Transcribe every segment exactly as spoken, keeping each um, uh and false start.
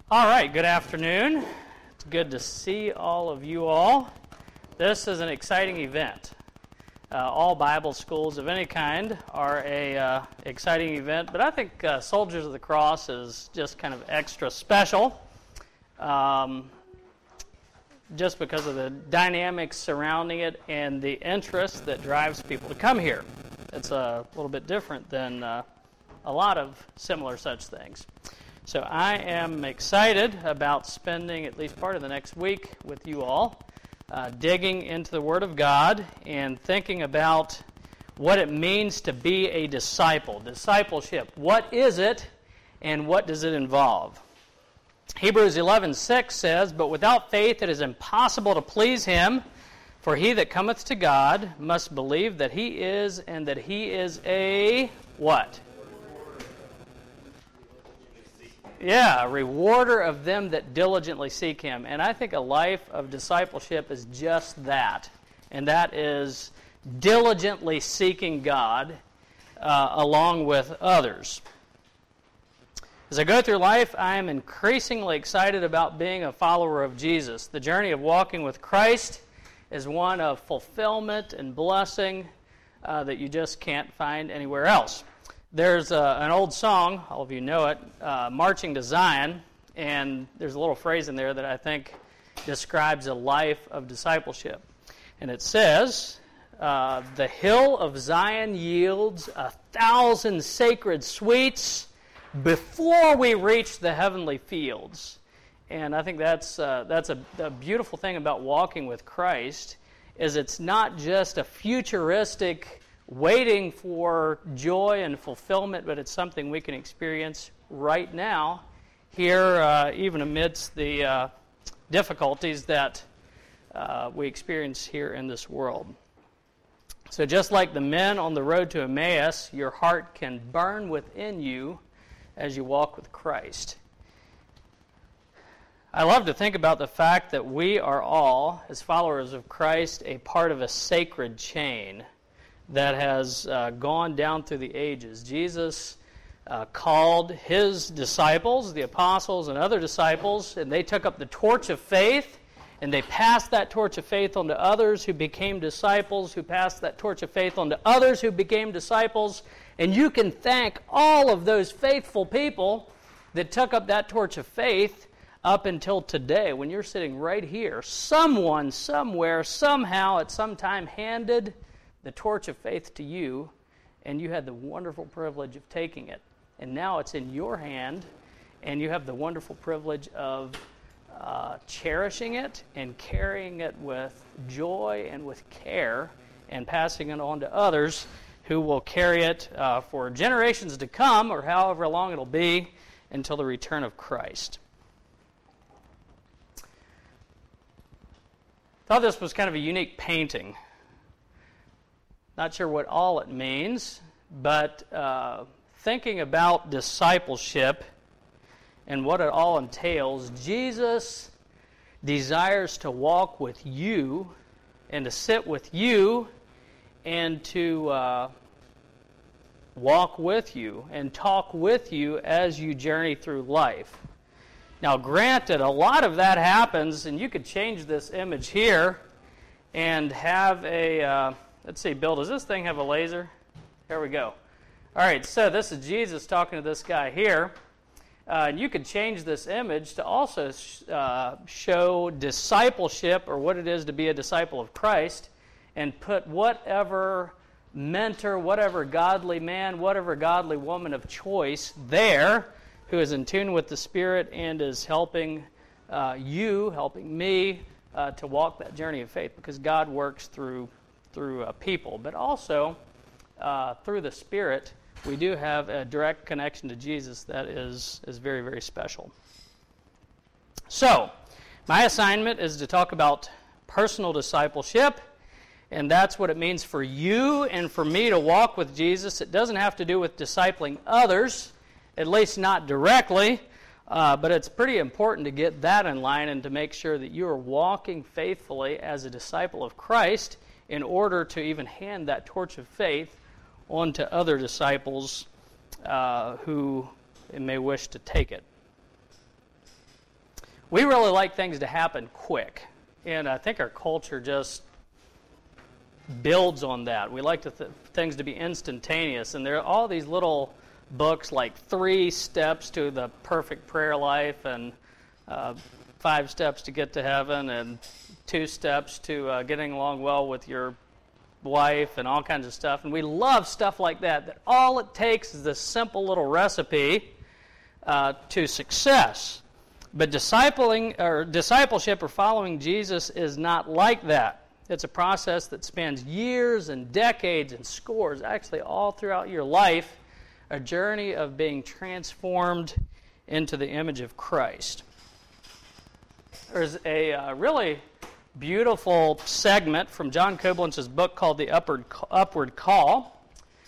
All right, good afternoon. It's good to see all of you all. This is an exciting event. Uh, all Bible schools of any kind are a uh, exciting event, but I think uh, Soldiers of the Cross is just kind of extra special, um, just because of the dynamics surrounding it and the interest that drives people to come here. It's a little bit different than uh, a lot of similar such things. So I am excited about spending at least part of the next week with you all, uh, digging into the Word of God and thinking about what it means to be a disciple. Discipleship, what is it and what does it involve? Hebrews eleven six says, "But without faith it is impossible to please Him, for he that cometh to God must believe that He is, and that He is a," what? Yeah, a rewarder of them that diligently seek Him. And I think a life of discipleship is just that. And that is diligently seeking God uh, along with others. As I go through life, I am increasingly excited about being a follower of Jesus. The journey of walking with Christ is one of fulfillment and blessing uh, that you just can't find anywhere else. There's uh, an old song, all of you know it, uh, Marching to Zion, and there's a little phrase in there that I think describes a life of discipleship. And it says, uh, "The hill of Zion yields a thousand sacred sweets before we reach the heavenly fields." And I think that's uh, that's a, a beautiful thing about walking with Christ, is it's not just a futuristic waiting for joy and fulfillment, but it's something we can experience right now, here, uh, even amidst the uh, difficulties that uh, we experience here in this world. So just like the men on the road to Emmaus, your heart can burn within you as you walk with Christ. I love to think about the fact that we are all, as followers of Christ, a part of a sacred chain that has uh, gone down through the ages. Jesus uh, called His disciples, the apostles and other disciples, and they took up the torch of faith, and they passed that torch of faith on to others who became disciples, who passed that torch of faith on to others who became disciples. And you can thank all of those faithful people that took up that torch of faith up until today, when you're sitting right here. Someone, somewhere, somehow, at some time handed the torch of faith to you, and you had the wonderful privilege of taking it. And now it's in your hand, and you have the wonderful privilege of uh, cherishing it and carrying it with joy and with care and passing it on to others who will carry it uh, for generations to come, or however long it'll be until the return of Christ. Thought this was kind of a unique painting. Not sure what all it means, but uh, thinking about discipleship and what it all entails, Jesus desires to walk with you and to sit with you and to uh, walk with you and talk with you as you journey through life. Now, granted, a lot of that happens, and you could change this image here and have a... Uh, Let's see, Bill, does this thing have a laser? There we go. All right, so this is Jesus talking to this guy here. Uh, and you could change this image to also uh, show discipleship, or what it is to be a disciple of Christ, and put whatever mentor, whatever godly man, whatever godly woman of choice there, who is in tune with the Spirit and is helping uh, you, helping me, uh, to walk that journey of faith, because God works through through uh, people, but also uh, through the Spirit, we do have a direct connection to Jesus that is, is very, very special. So, my assignment is to talk about personal discipleship, and that's what it means for you and for me to walk with Jesus. It doesn't have to do with discipling others, at least not directly, uh, but it's pretty important to get that in line and to make sure that you are walking faithfully as a disciple of Christ in order to even hand that torch of faith on to other disciples uh, who may wish to take it. we really like things to happen quick. And I think our culture just builds on that. We like to th- things to be instantaneous. And there are all these little books like Three Steps to the Perfect Prayer Life and uh, Five Steps to Get to Heaven and Two Steps to uh, Getting Along Well with Your Wife and all kinds of stuff. And we love stuff like that, that all it takes is this simple little recipe uh, to success. But discipling or discipleship or following Jesus is not like that. It's a process that spans years and decades and scores, actually all throughout your life, a journey of being transformed into the image of Christ. There's a uh, really beautiful segment from John Koblentz's book called The Upward, Upward Call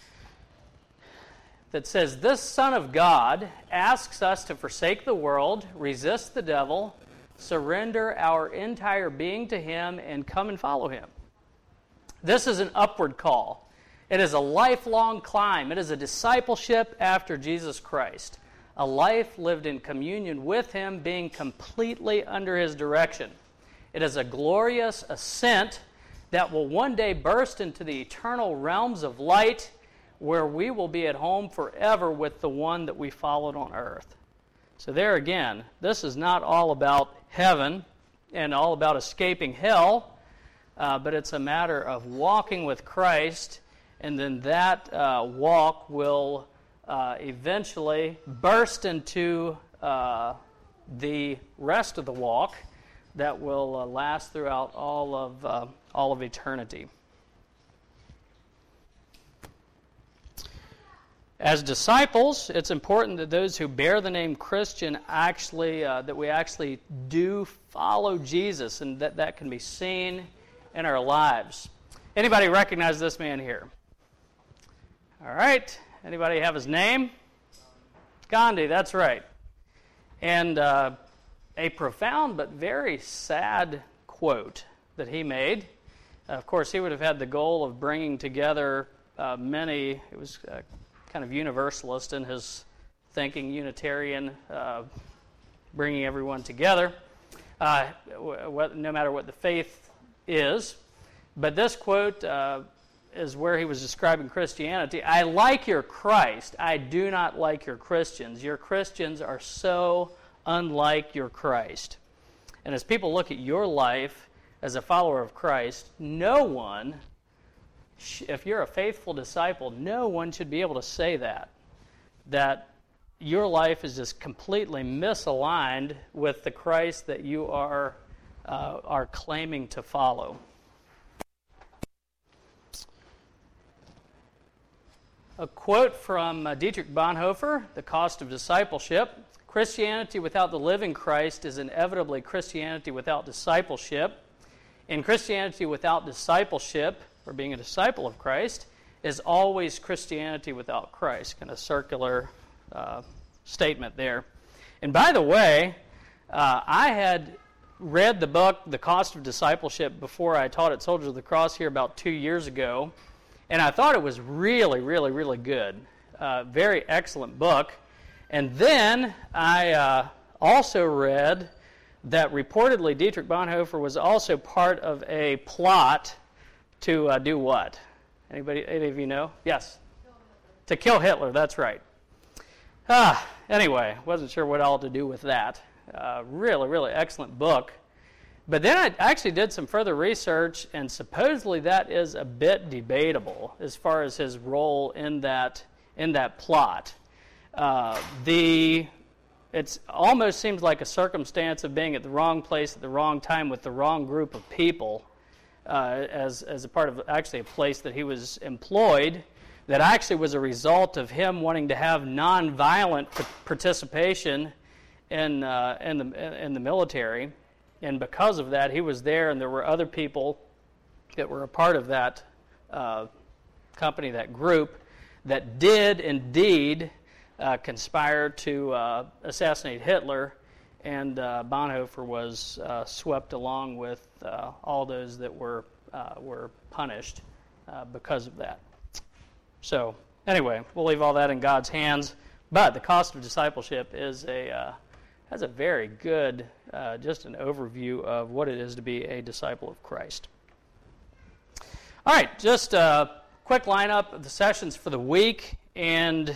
that says, "This Son of God asks us to forsake the world, resist the devil, surrender our entire being to Him, and come and follow Him." This is an upward call. It is a lifelong climb. It is a discipleship after Jesus Christ, a life lived in communion with Him, being completely under His direction. It is a glorious ascent that will one day burst into the eternal realms of light, where we will be at home forever with the one that we followed on earth. So there again, this is not all about heaven and all about escaping hell, uh, but it's a matter of walking with Christ, and then that uh, walk will uh, eventually burst into uh, the rest of the walk that will uh, last throughout all of uh, all of eternity. As disciples, it's important that those who bear the name Christian actually, uh, that we actually do follow Jesus, and that that can be seen in our lives. Anybody recognize this man here? All right. Anybody have his name? Gandhi, that's right. And uh, a profound but very sad quote that he made. Of course, he would have had the goal of bringing together uh, many, it was uh, kind of universalist in his thinking, Unitarian, uh, bringing everyone together, uh, w- no matter what the faith is. But this quote uh, is where he was describing Christianity. "I like your Christ. I do not like your Christians. Your Christians are so unlike your Christ." And as people look at your life as a follower of Christ, no one, if you're a faithful disciple, no one should be able to say that, that your life is just completely misaligned with the Christ that you are uh, are claiming to follow. A quote from uh, Dietrich Bonhoeffer, The Cost of Discipleship: "Christianity without the living Christ is inevitably Christianity without discipleship. And Christianity without discipleship, or being a disciple of Christ, is always Christianity without Christ." Kind of circular uh, statement there. And by the way, uh, I had read the book, The Cost of Discipleship, before I taught at Soldiers of the Cross here about two years ago. And I thought it was really, really, really good. Uh, very excellent book. And then I uh, also read that reportedly Dietrich Bonhoeffer was also part of a plot to uh, do what? Anybody, any of you know? Yes? Kill to kill Hitler, that's right. Ah, anyway, wasn't sure what all to do with that. Uh, really, really excellent book. But then I actually did some further research, and supposedly that is a bit debatable as far as his role in that in that plot. Uh, the it almost seems like a circumstance of being at the wrong place at the wrong time with the wrong group of people, uh, as as a part of actually a place that he was employed, that actually was a result of him wanting to have nonviolent participation in uh, in the in the military. And because of that, he was there, and there were other people that were a part of that uh, company, that group, that did indeed uh, conspire to uh, assassinate Hitler, and uh, Bonhoeffer was uh, swept along with uh, all those that were uh, were punished uh, because of that. So anyway, we'll leave all that in God's hands. But the cost of discipleship is a uh, has a very good, uh, just an overview of what it is to be a disciple of Christ. All right, just a quick lineup of the sessions for the week, and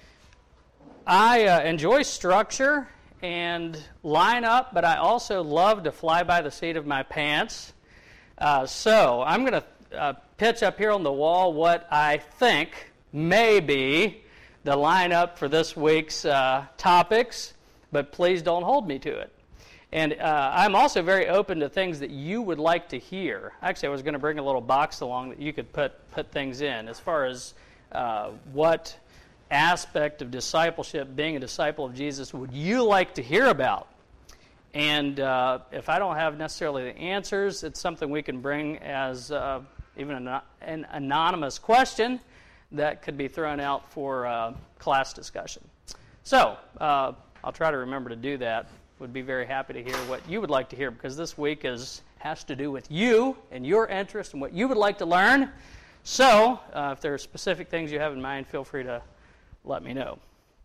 I uh, enjoy structure and lineup, but I also love to fly by the seat of my pants. Uh, so I'm going to uh, pitch up here on the wall what I think may be the lineup for this week's uh, topics, but please don't hold me to it. And uh, I'm also very open to things that you would like to hear. Actually, I was going to bring a little box along that you could put put things in as far as uh, what aspect of discipleship, being a disciple of Jesus, would you like to hear about? And uh, if I don't have necessarily the answers, it's something we can bring as uh, even an, an anonymous question that could be thrown out for uh, class discussion. So uh, I'll try to remember to do that. Would be very happy to hear what you would like to hear, because this week is has to do with you and your interest and what you would like to learn. So uh, if there are specific things you have in mind, feel free to let me know.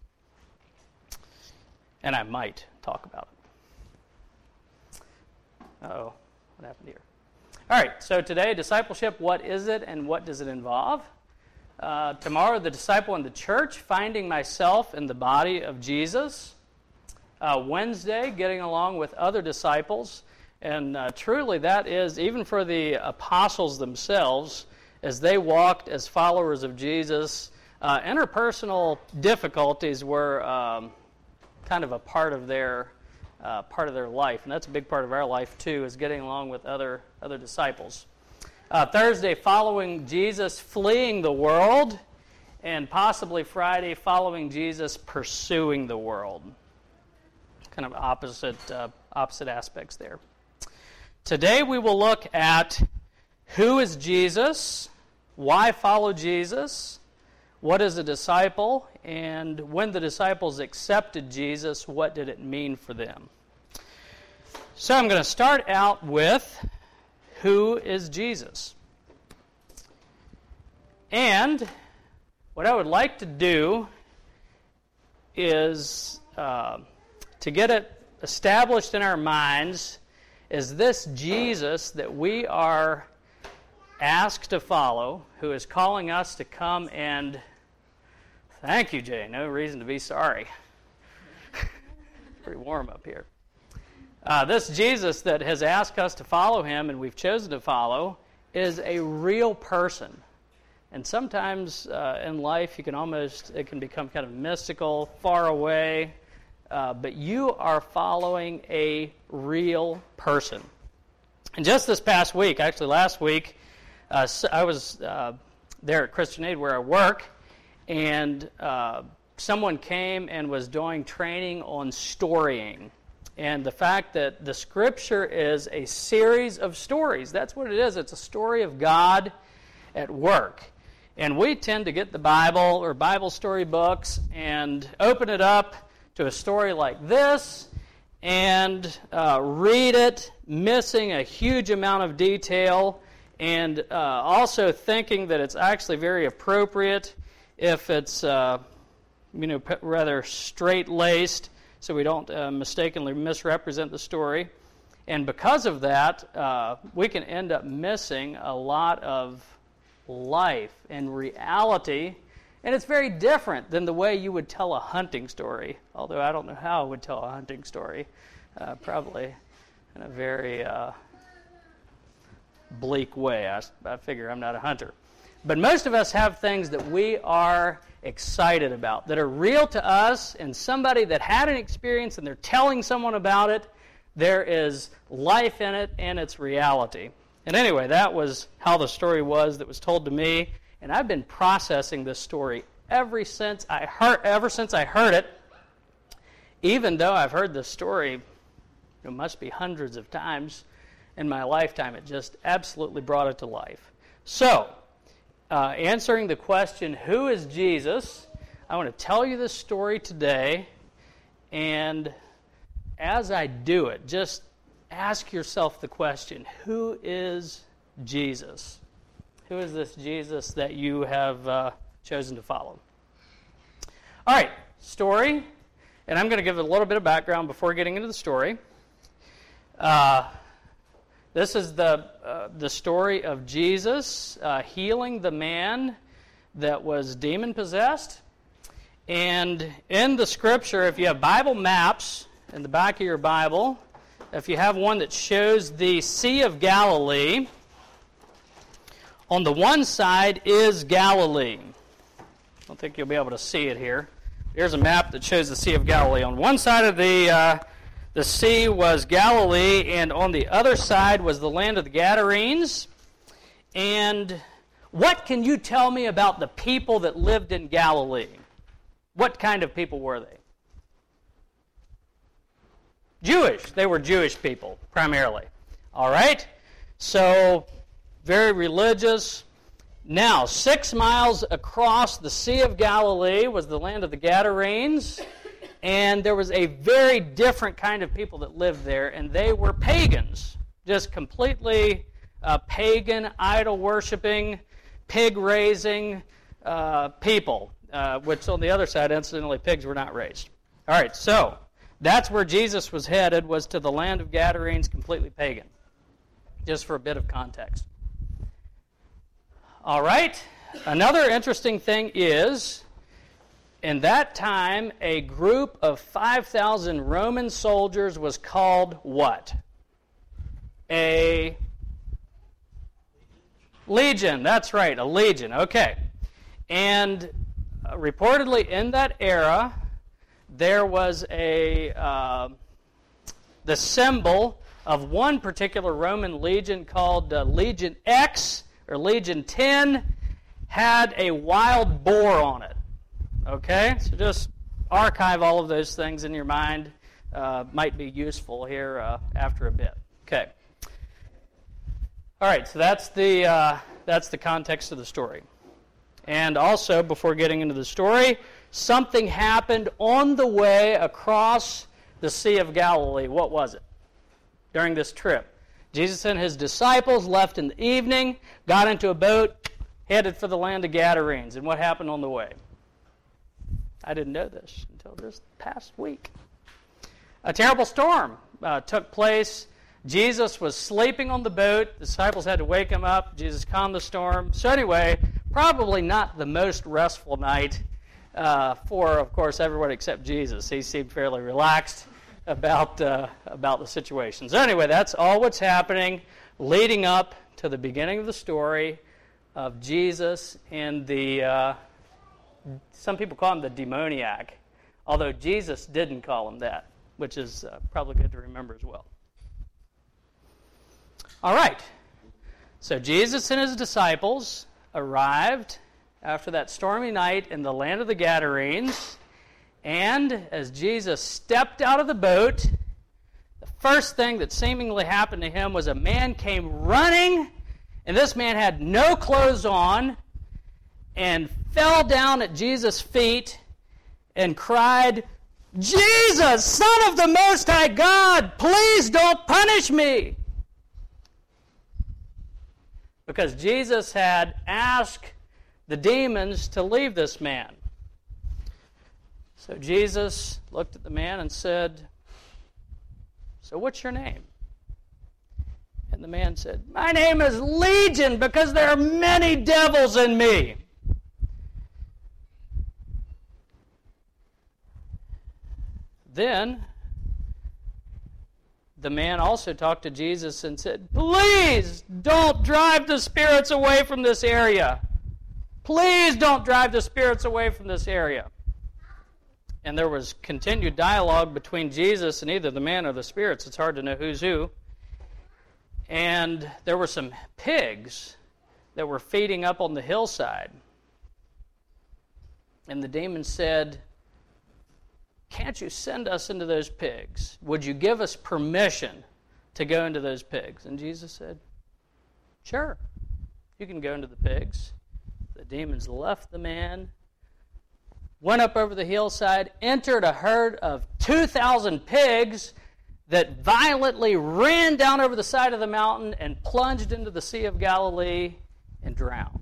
And I might talk about it. Uh-oh, what happened here? All right, so today, discipleship, what is it and what does it involve? Uh, tomorrow, the disciple in the church, finding myself in the body of Jesus. Uh, Wednesday, getting along with other disciples. And uh, truly that is, even for the apostles themselves, as they walked as followers of Jesus, uh, interpersonal difficulties were um, kind of a part of their uh, part of their life. And that's a big part of our life, too, is getting along with other, other disciples. Uh, Thursday, following Jesus, fleeing the world. And possibly Friday, following Jesus, pursuing the world. Kind of opposite uh, opposite aspects there. Today we will look at who is Jesus, why follow Jesus, what is a disciple, and when the disciples accepted Jesus, what did it mean for them? So I'm going to start out with who is Jesus. And what I would like to do is Uh, to get it established in our minds, is this Jesus that we are asked to follow, who is calling us to come and, thank you, Jay, no reason to be sorry. Pretty warm up here. Uh, this Jesus that has asked us to follow him and we've chosen to follow is a real person. And sometimes uh, in life you can almost, it can become kind of mystical, far away. Uh, but you are following a real person. And just this past week, actually last week, uh, I was uh, there at Christian Aid where I work, and uh, someone came and was doing training on storying. And the fact that the Scripture is a series of stories, that's what it is. It's a story of God at work. And we tend to get the Bible or Bible story books and open it up to a story like this and uh, read it, missing a huge amount of detail, and uh, also thinking that it's actually very appropriate if it's uh, you know rather straight-laced, so we don't uh, mistakenly misrepresent the story. And because of that, uh, we can end up missing a lot of life and reality. And it's very different than the way you would tell a hunting story, although I don't know how I would tell a hunting story. Uh, probably in a very uh, bleak way. I, I figure I'm not a hunter. But most of us have things that we are excited about, that are real to us, and somebody that had an experience and they're telling someone about it, there is life in it and it's reality. And anyway, that was how the story was that was told to me. And I've been processing this story ever since I heard, ever since I heard it, even though I've heard this story, it must be hundreds of times in my lifetime. It just absolutely brought it to life. So, uh, answering the question, who is Jesus? I want to tell you this story today, and as I do it, just ask yourself the question, who is Jesus? Who is this Jesus that you have uh, chosen to follow? All right, story. And I'm going to give a little bit of background before getting into the story. Uh, this is the uh, the story of Jesus uh, healing the man that was demon-possessed. And in the Scripture, if you have Bible maps in the back of your Bible, if you have one that shows the Sea of Galilee, on the one side is Galilee. I don't think you'll be able to see it here. Here's a map that shows the Sea of Galilee. On one side of the uh, the sea was Galilee, and on the other side was the land of the Gadarenes. And what can you tell me about the people that lived in Galilee? What kind of people were they? Jewish. They were Jewish people, primarily. All right? So, very religious. Now, six miles across the Sea of Galilee was the land of the Gadarenes, and there was a very different kind of people that lived there, and they were pagans, just completely uh, pagan, idol-worshiping, pig-raising uh, people, uh, which on the other side, incidentally, pigs were not raised. All right, so that's where Jesus was headed, was to the land of Gadarenes, completely pagan, just for a bit of context. All right, another interesting thing is, in that time, a group of five thousand Roman soldiers was called what? A legion. That's right, a legion. Okay. And uh, reportedly in that era, there was a uh, the symbol of one particular Roman legion called uh, Legion X, or Legion ten, had a wild boar on it. Okay? So just archive all of those things in your mind. Uh, might be useful here uh, after a bit. Okay. All right, so that's the uh, that's the context of the story. And also, before getting into the story, something happened on the way across the Sea of Galilee. What was it? During this trip, Jesus and his disciples left in the evening, got into a boat, headed for the land of Gadarenes. And what happened on the way? I didn't know this until this past week. A terrible storm uh, took place. Jesus was sleeping on the boat. The disciples had to wake him up. Jesus calmed the storm. So anyway, probably not the most restful night uh, for, of course, everyone except Jesus. He seemed fairly relaxed about uh, about the situation. So anyway, that's all what's happening leading up to the beginning of the story of Jesus and the, uh, some people call him the demoniac, although Jesus didn't call him that, which is uh, probably good to remember as well. All right, so Jesus and his disciples arrived after that stormy night in the land of the Gadarenes, and as Jesus stepped out of the boat, the first thing that seemingly happened to him was a man came running, and this man had no clothes on, and fell down at Jesus' feet and cried, "Jesus, Son of the Most High God, please don't punish me." Because Jesus had asked the demons to leave this man. So Jesus looked at the man and said, "So what's your name?" And the man said, "My name is Legion, because there are many devils in me." Then the man also talked to Jesus and said, "Please don't drive the spirits away from this area. Please don't drive the spirits away from this area." And there was continued dialogue between Jesus and either the man or the spirits. It's hard to know who's who. And there were some pigs that were feeding up on the hillside. And the demon said, "Can't you send us into those pigs? Would you give us permission to go into those pigs?" And Jesus said, "Sure, you can go into the pigs." The demons left the man, went up over the hillside, entered a herd of two thousand pigs that violently ran down over the side of the mountain and plunged into the Sea of Galilee and drowned.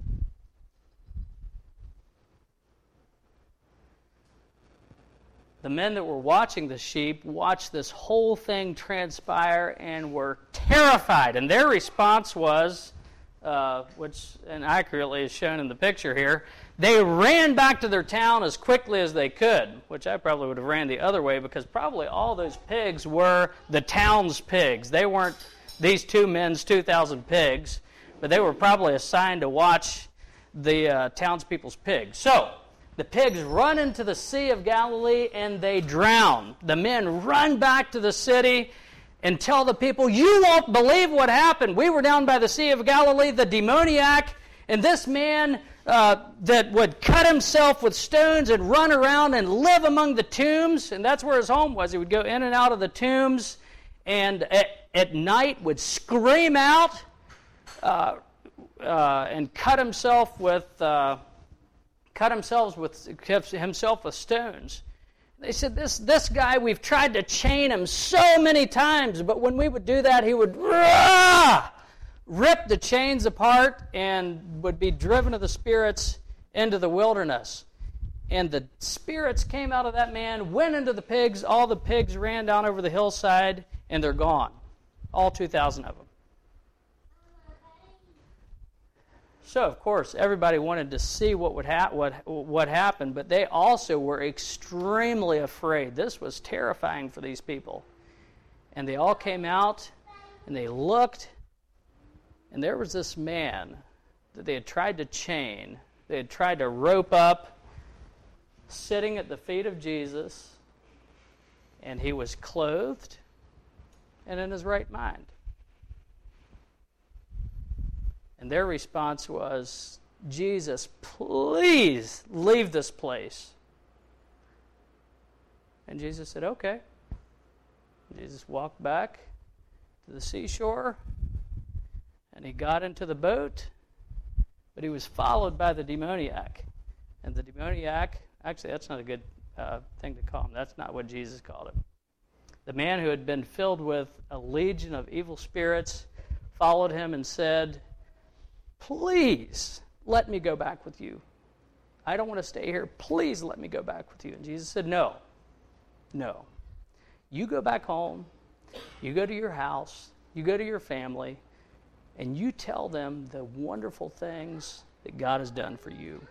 the men that were watching the sheep watched this whole thing transpire and were terrified. And their response was, uh, which and accurately is shown in the picture here, they ran back to their town as quickly as they could, which I probably would have ran the other way because probably all those pigs were the town's pigs. They weren't these two men's two thousand pigs, but they were probably assigned to watch the uh, townspeople's pigs. So, the pigs run into the Sea of Galilee and they drown. The men run back to the city and tell the people, you won't believe what happened. We were down by the Sea of Galilee, the demoniac, and this man uh, that would cut himself with stones and run around and live among the tombs, and that's where his home was. He would go in and out of the tombs, and at, at night would scream out uh, uh, and cut himself with... Uh, cut himself with himself with stones. They said, this, this guy, we've tried to chain him so many times, but when we would do that, he would rah, rip the chains apart and would be driven of the spirits into the wilderness. And the spirits came out of that man, went into the pigs, all the pigs ran down over the hillside, and they're gone. All two thousand of them. So, of course, everybody wanted to see what would ha- what what happened, but they also were extremely afraid. This was terrifying for these people. And they all came out, and they looked, and there was this man that they had tried to chain. They had tried to rope up, sitting at the feet of Jesus, and he was clothed and in his right mind. And their response was, Jesus, please leave this place. And Jesus said, okay. Jesus walked back to the seashore, and he got into the boat, but he was followed by the demoniac. And the demoniac, actually that's not a good uh, thing to call him. That's not what Jesus called him. The man who had been filled with a legion of evil spirits followed him and said, please let me go back with you. I don't want to stay here. Please let me go back with you. And Jesus said, no, no. You go back home, you go to your house, you go to your family, and you tell them the wonderful things that God has done for you.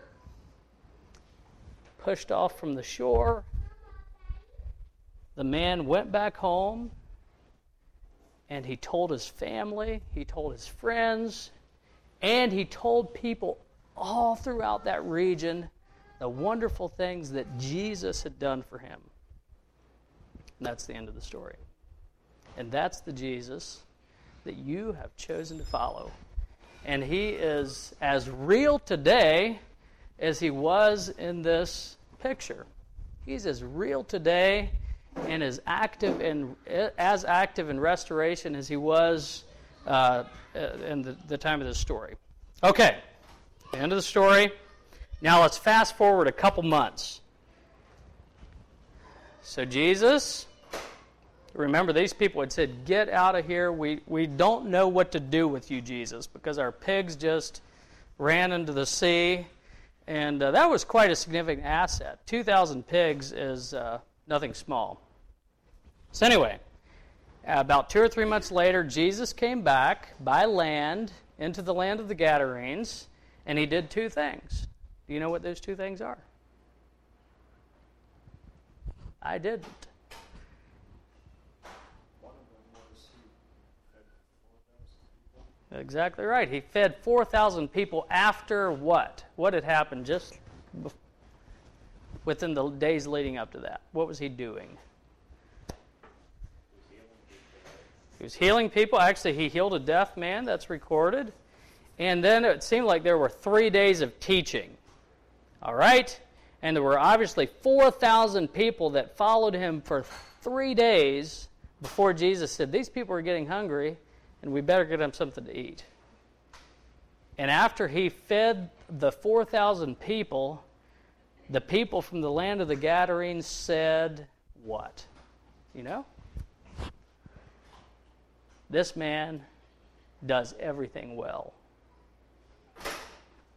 Pushed off from the shore, the man went back home, and he told his family, he told his friends, and he told people all throughout that region the wonderful things that Jesus had done for him. And that's the end of the story. And that's the Jesus that you have chosen to follow. And he is as real today as he was in this picture. He's as real today and as active in as active in restoration as he was uh, in the, the time of this story. Okay, the end of the story. Now let's fast forward a couple months. So Jesus, remember these people had said, get out of here. We, we don't know what to do with you, Jesus, because our pigs just ran into the sea. And uh, that was quite a significant asset. two thousand pigs is uh, nothing small. So anyway, about two or three months later, Jesus came back by land into the land of the Gadarenes, and he did two things. Do you know what those two things are? I didn't. One of them was he fed four thousand people. Exactly right. He fed four thousand people after what? What had happened just bef- within the days leading up to that? What was he doing? He was healing people. Actually, he healed a deaf man. That's recorded. And then it seemed like there were three days of teaching. All right? And there were obviously four thousand people that followed him for three days before Jesus said, these people are getting hungry, and we better get them something to eat. And after he fed the four thousand people, the people from the land of the Gadarenes said, what? You know? This man does everything well.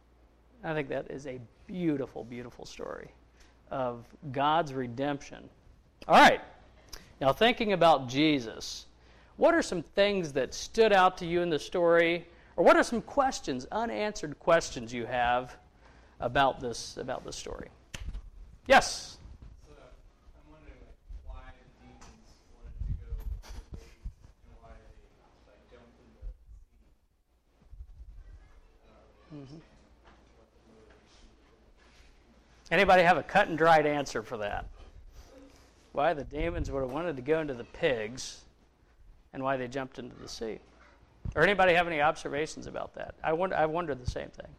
I think that is a beautiful, beautiful story of God's redemption All right. Now, thinking about Jesus, what are some things that stood out to you in the story, or what are some questions, unanswered questions you have about this about this story? Yes. So I'm wondering, like, why the demons wanted to go to the cave and why they like jumped in the sea. I don't really understand what the motivation was. Anybody have a cut and dried answer for that? Why the demons would have wanted to go into the pigs and why they jumped into the sea? Or anybody have any observations about that? I wonder, I wondered the same thing.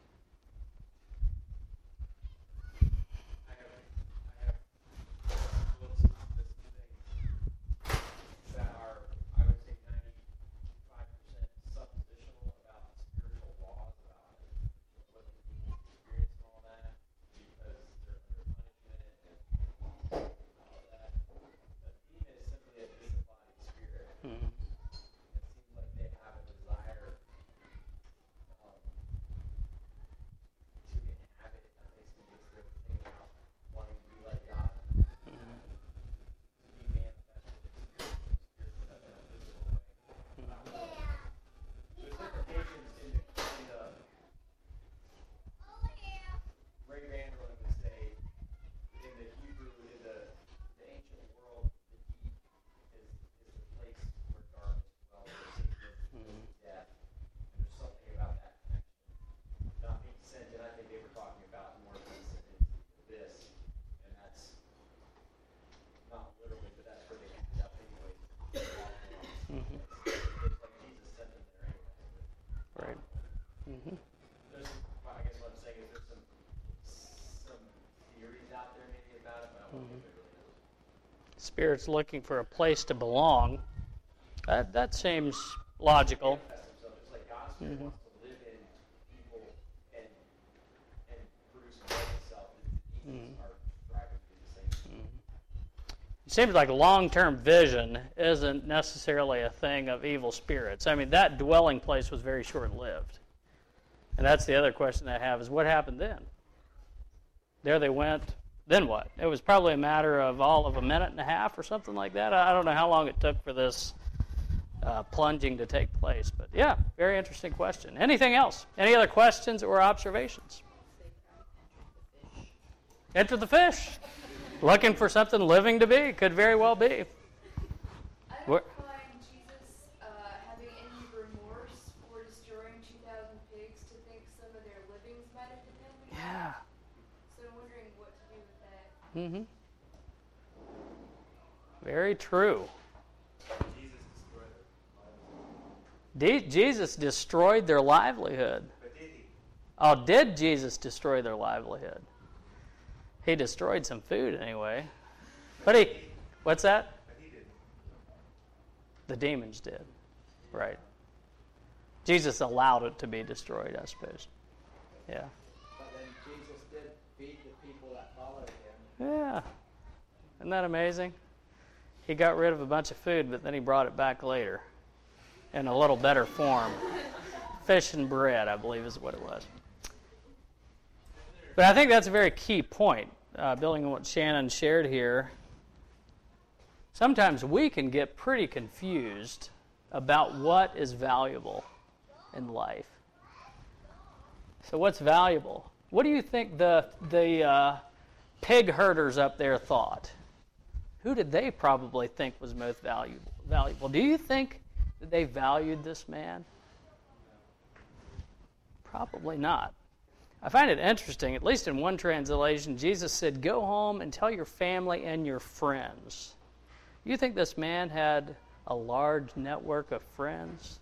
I have, I have little synopsis things that are, I would say, ninety-five percent suppositional about spiritual laws, about what the demons experience and all that, because they're under punishment and all that. A demon is simply a disembodied spirit. Mm-hmm. It seems like they have a desire um, to inhabit, at least it gets their thing out, wanting to be like God, to be manifested in spiritual, in a physical way. There's implications in the, in the Ray Vanderlyn would say, in the Hebrew, in the, the ancient world, the deep is, is the place where darkness dwells, where Satan is death. And there's something about that connection. Not being sent, and I think they were talking about more being sent into the abyss, and that's not literally, but that's where they ended up anyway. Mm-hmm. It's like Jesus sent them there anyway. Right. Mm-hmm. There's some, well, I guess what I'm saying is there's some some theories out there maybe about it, but I don't think there really is. Spirit's looking for a place to belong. That that seems logical. Manifest themselves. It's like God's spirit Mhm. wants to live in people and and produce and make itself. And the demons are striving to do the same thing. It seems like long-term vision isn't necessarily a thing of evil spirits. I mean, that dwelling place was very short-lived. And that's the other question I have is what happened then? There they went. Then what? It was probably a matter of all of a minute and a half or something like that. I I don't know how long it took for this uh, plunging to take place. But yeah, very interesting question. Anything else? Any other questions or observations? Enter the fish. Looking for something living to be. Could very well be. I Where- don't find Jesus uh, having any remorse for destroying two thousand pigs to think some of their livings might have depended on it. Yeah. So I'm wondering what to do with that. Mm-hmm. Very true. Jesus destroyed their livelihood. De- Jesus destroyed their livelihood. But did he? Oh, did Jesus destroy their livelihood? He destroyed some food anyway. But he, what's that? But he didn't. The demons did. Right. Jesus allowed it to be destroyed, I suppose. Yeah. But then Jesus did feed the people that followed him. Yeah. Isn't that amazing? He got rid of a bunch of food, but then he brought it back later in a little better form. Fish and bread, I believe, is what it was. But I think that's a very key point, uh, building on what Shannon shared here. Sometimes we can get pretty confused about what is valuable in life. So what's valuable? What do you think the the uh, pig herders up there thought? Who did they probably think was most valuable? Valuable? Do you think that they valued this man? Probably not. I find it interesting, at least in one translation, Jesus said, "Go home and tell your family and your friends." You think this man had a large network of friends?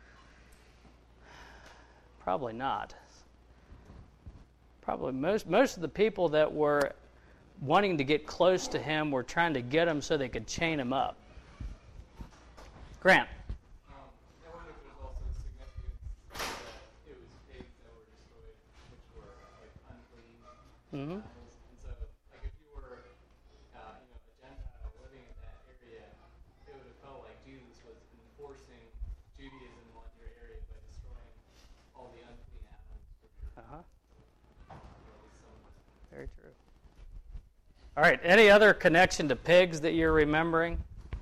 Probably not. Probably most most of the people that were wanting to get close to him were trying to get him so they could chain him up. Grant. Um, I wonder if there's also a significance that it was pigs that were destroyed, which were like unclean Mm-hmm. animals. And so, like if you were, uh, you know, a Gentile living in that area, it would have felt like Jesus was enforcing Judaism on your area by destroying all the unclean animals from your Uh-huh. at least some. Very true. All right, any other connection to pigs that you're remembering?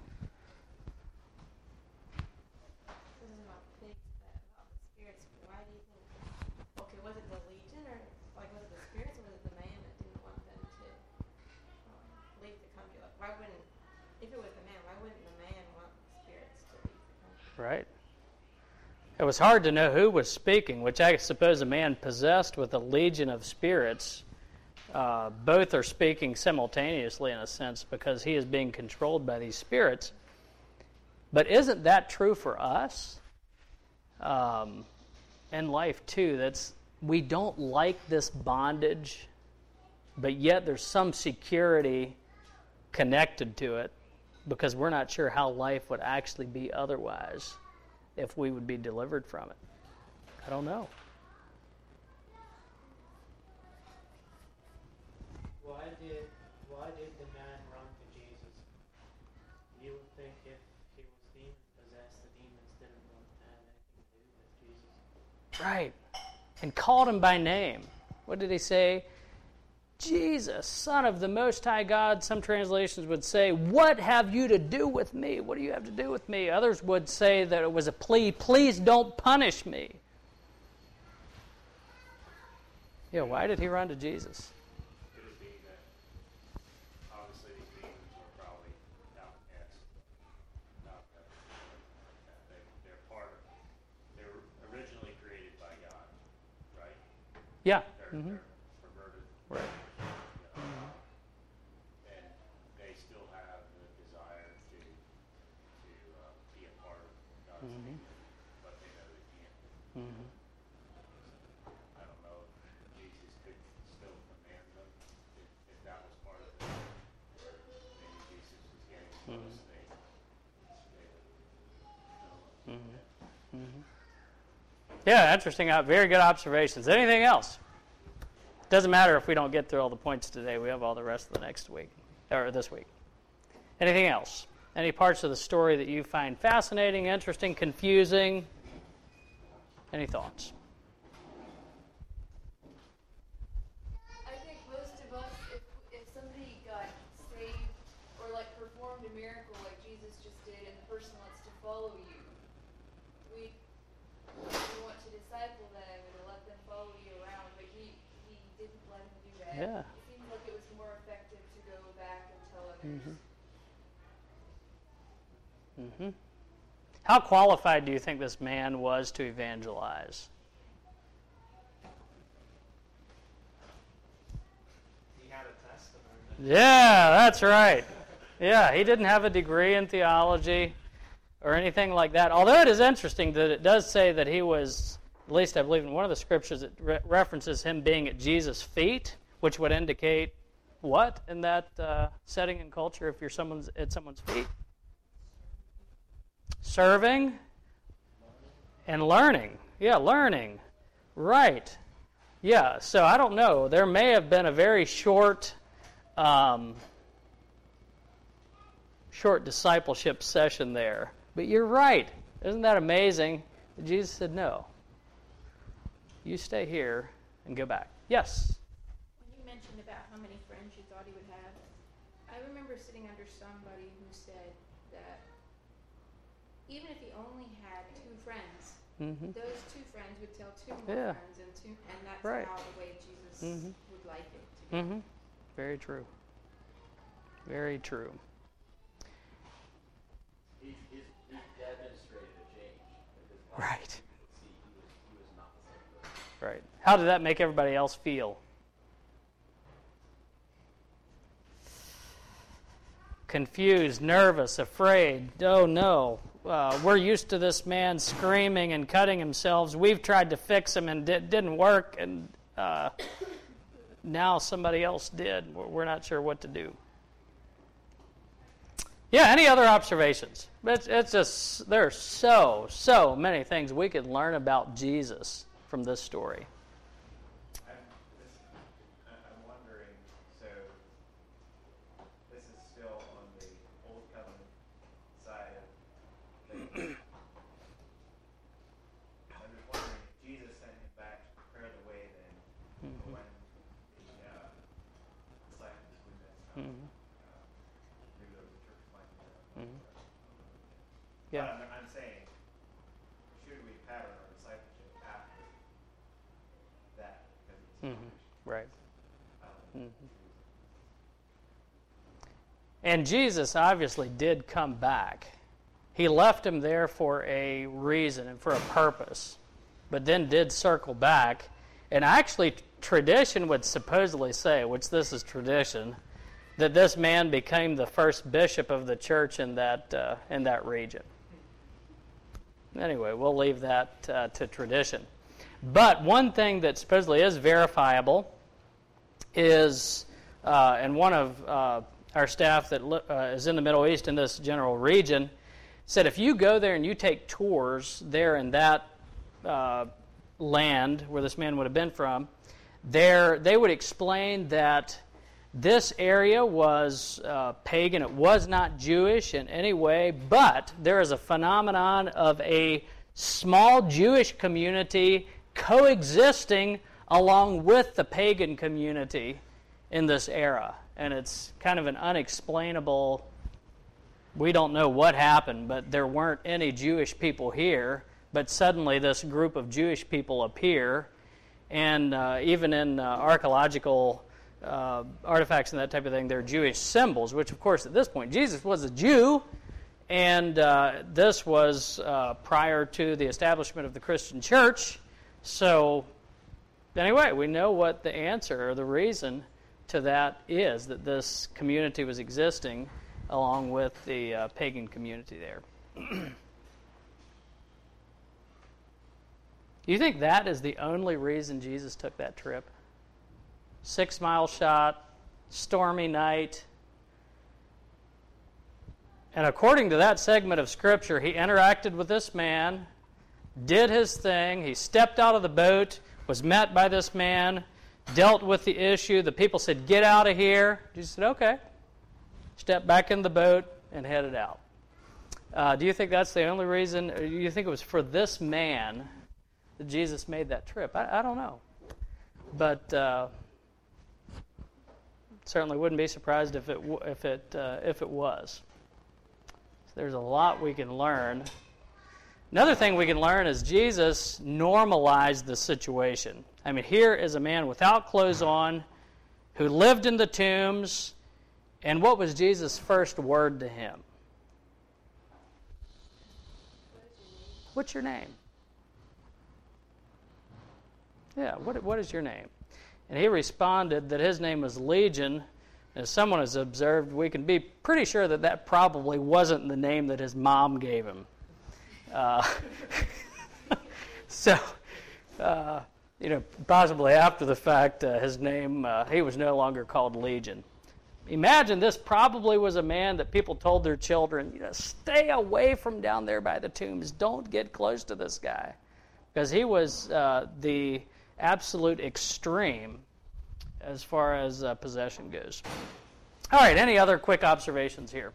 This is about pigs, but about the spirits. Why do you think? Okay, was it the legion, or like was it the spirits, or was it the man that didn't want them to um, leave the country? Like, why wouldn't, if it was the man, why wouldn't the man want the spirits to leave the country? Right. It was hard to know who was speaking, which I suppose a man possessed with a legion of spirits. Uh, both are speaking simultaneously in a sense because he is being controlled by these spirits. But isn't that true for us? Um, in life too, that's we don't like this bondage, but yet there's some security connected to it because we're not sure how life would actually be otherwise if we would be delivered from it. I don't know. Why did why did the man run to Jesus? You would think if he was demon possessed, the demons didn't want to have anything to do with Jesus. Right. And called him by name. What did he say? Jesus, Son of the Most High God. Some translations would say, what have you to do with me? What do you have to do with me? Others would say that it was a plea, please don't punish me. Yeah, why did he run to Jesus? Could it be that obviously these demons were probably outcasts, not that, like that. They, they're part of, they were originally created by God, right? Yeah. They're, Mm-hmm. they're perverted. Right. You know, and they still have the desire to to uh, be a part of God's Mhm. kingdom, but they know they can't. Mm-hmm. I don't know if Jesus could still command them if, if that was part of it. Maybe Jesus was getting close. Mhm. They, they would know. Mm-hmm. Mm-hmm. Yeah, interesting. uh, Very good observations. Anything else? Doesn't matter if we don't get through all the points today. We have all the rest of the next week, or this week. Anything else? Any parts of the story that you find fascinating, interesting, confusing? Any thoughts? I think most of us, if, if somebody got saved or like performed a miracle like Jesus just did and the person wants to follow you, we, we want to disciple them and to let them follow you around, but he, he didn't let him do that. Yeah. It seems like it was more effective to go back and tell others. Mm-hmm. Mm-hmm. How qualified do you think this man was to evangelize? He had a testimony. Yeah, that's right. Yeah, he didn't have a degree in theology or anything like that. Although it is interesting that it does say that he was, at least I believe in one of the scriptures, it re- references him being at Jesus' feet, which would indicate what in that uh, setting and culture if you're someone's at someone's feet? Serving and learning. Yeah, learning. Right. Yeah, so I don't know. There may have been a very short um, short discipleship session there. But you're right. Isn't that amazing? Jesus said, no. You stay here and go back. Yes? When you mentioned about how many friends you thought he would have, I remember sitting under somebody who said that even if he only had two friends, Mm-hmm. those two friends would tell two more Yeah. friends, and two, and that's Right. how the way Jesus Mhm. would like it to be. Mm-hmm. Very true. Very true. He, he's, he demonstrated a change in his life. Right. You could see he was, he was not the same person. Right. How did that make everybody else feel? Confused, nervous, afraid. Oh no. Uh, we're used to this man screaming and cutting himself. We've tried to fix him and it didn't work, and uh, now somebody else did. We're we're not sure what to do. Yeah, any other observations? It's, it's just, there are so, so many things we could learn about Jesus from this story. I'm, this, I'm wondering, so this is still on the Old Covenant side of things. I'm just wondering if Jesus sent him back to prepare the way then, Mhm. when the uh, disciples would then come. Mhm. saying, should we pattern our discipleship after that? Because it's Mhm. Right. I don't know. Mhm. And Jesus obviously did come back. He left him there for a reason and for a purpose, but then did circle back. And actually, tradition would supposedly say, which this is tradition, that this man became the first bishop of the church in that uh, in that region. Anyway, we'll leave that uh, to tradition. But one thing that supposedly is verifiable is, uh, and one of uh, our staff that uh, is in the Middle East in this general region said, if you go there and you take tours there in that uh, land where this man would have been from, there they would explain that this area was uh, pagan. It was not Jewish in any way, but there is a phenomenon of a small Jewish community coexisting along with the pagan community in this era. And it's kind of an unexplainable, we don't know what happened, but there weren't any Jewish people here, but suddenly this group of Jewish people appear, and uh, even in uh, archaeological uh, artifacts and that type of thing, they're Jewish symbols, which of course at this point, Jesus was a Jew, and uh, this was uh, prior to the establishment of the Christian church. So anyway, we know what the answer or the reason to that is, that this community was existing along with the uh, pagan community there. Do you think that is the only reason Jesus took that trip? Six-mile shot, stormy night. And according to that segment of Scripture, he interacted with this man, did his thing, he stepped out of the boat, was met by this man, dealt with the issue. The people said, get out of here. Jesus said, okay. Stepped back in the boat and headed out. Uh, do you think that's the only reason? Or do you think it was for this man that Jesus made that trip? I, I don't know. But uh, certainly wouldn't be surprised if it w- if it uh, if it was. So there's a lot we can learn. Another thing we can learn is Jesus normalized the situation. I mean, here is a man without clothes on who lived in the tombs, and what was Jesus' first word to him? What's your name? Yeah, what what is your name? And he responded that his name was Legion. As someone has observed, we can be pretty sure that that probably wasn't the name that his mom gave him. Uh, so, uh, you know, possibly after the fact, uh, his name, uh, he was no longer called Legion. Imagine this probably was a man that people told their children, you know, stay away from down there by the tombs. Don't get close to this guy. Because he was uh, the absolute extreme as far as uh, possession goes. All right, any other quick observations here?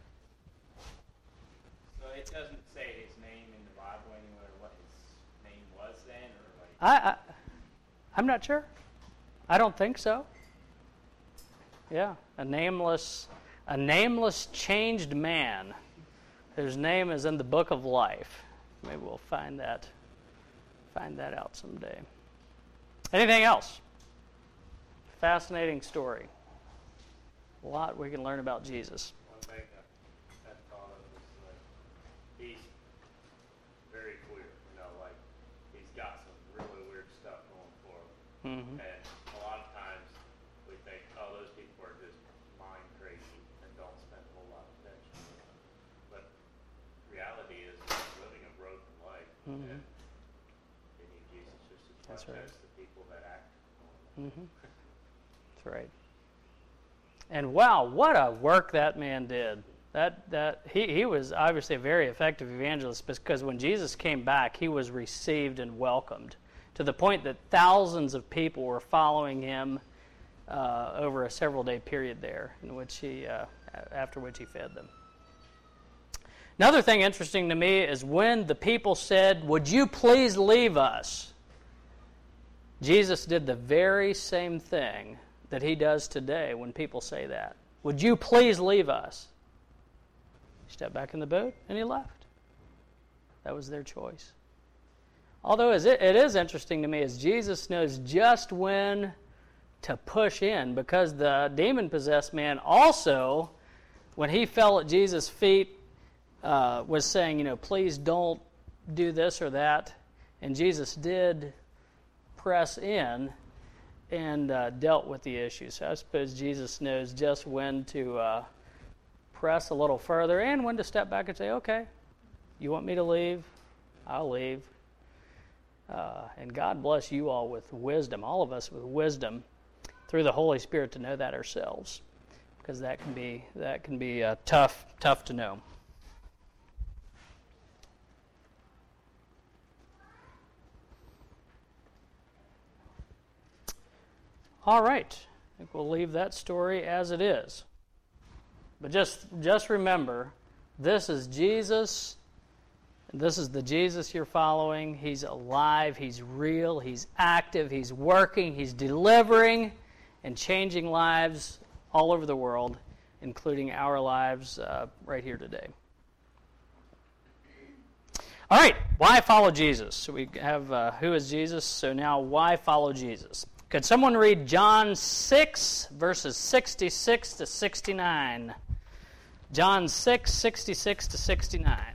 So it doesn't say his name in the Bible anywhere, what his name was then, or like. I, I, I'm not sure. I don't think so. Yeah, a nameless, a nameless changed man whose name is in the book of life. Maybe we'll find that, find that out someday. Anything else? Fascinating story. A lot we can learn about Jesus. One thing that I thought of was like, he's very queer, you know, like he's got some really weird stuff going for him. Mm-hmm. And a lot of times we think, oh, those people are just mind crazy and don't spend a whole lot of attention to them. But reality is he's living a broken life. Mm-hmm. And they need Jesus just as That's much right. as the people that act. Mm-hmm. That's right. And wow, what a work that man did. That that he, he was obviously a very effective evangelist, because when Jesus came back, he was received and welcomed to the point that thousands of people were following him uh, over a several-day period there, in which he uh, after which he fed them. Another thing interesting to me is when the people said, "Would you please leave us?" Jesus did the very same thing that he does today when people say that. Would you please leave us? He stepped back in the boat and he left. That was their choice. Although it is interesting to me is Jesus knows just when to push in, because the demon-possessed man also, when he fell at Jesus' feet, uh, was saying, you know, please don't do this or that. And Jesus did press in and uh, dealt with the issue. So I suppose Jesus knows just when to uh, press a little further and when to step back and say, okay, you want me to leave? I'll leave. Uh, and God bless you all with wisdom, all of us with wisdom through the Holy Spirit to know that ourselves, because that can be that can be uh, tough tough to know. All right, I think we'll leave that story as it is. But just just remember, this is Jesus. This is the Jesus you're following. He's alive. He's real. He's active. He's working. He's delivering and changing lives all over the world, including our lives uh, right here today. All right, why follow Jesus? So we have uh, who is Jesus? So now why follow Jesus? Could someone read John six, verses sixty-six to sixty-nine? John six, sixty-six to sixty-nine.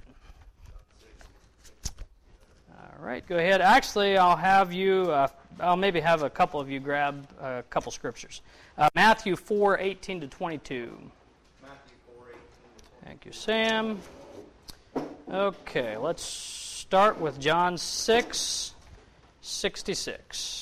All right, go ahead. Actually, I'll have you, uh, I'll maybe have a couple of you grab a couple scriptures. Uh, Matthew four, eighteen to twenty-two. Matthew four, eighteen to twenty-two. Thank you, Sam. Okay, let's start with John six, sixty-six.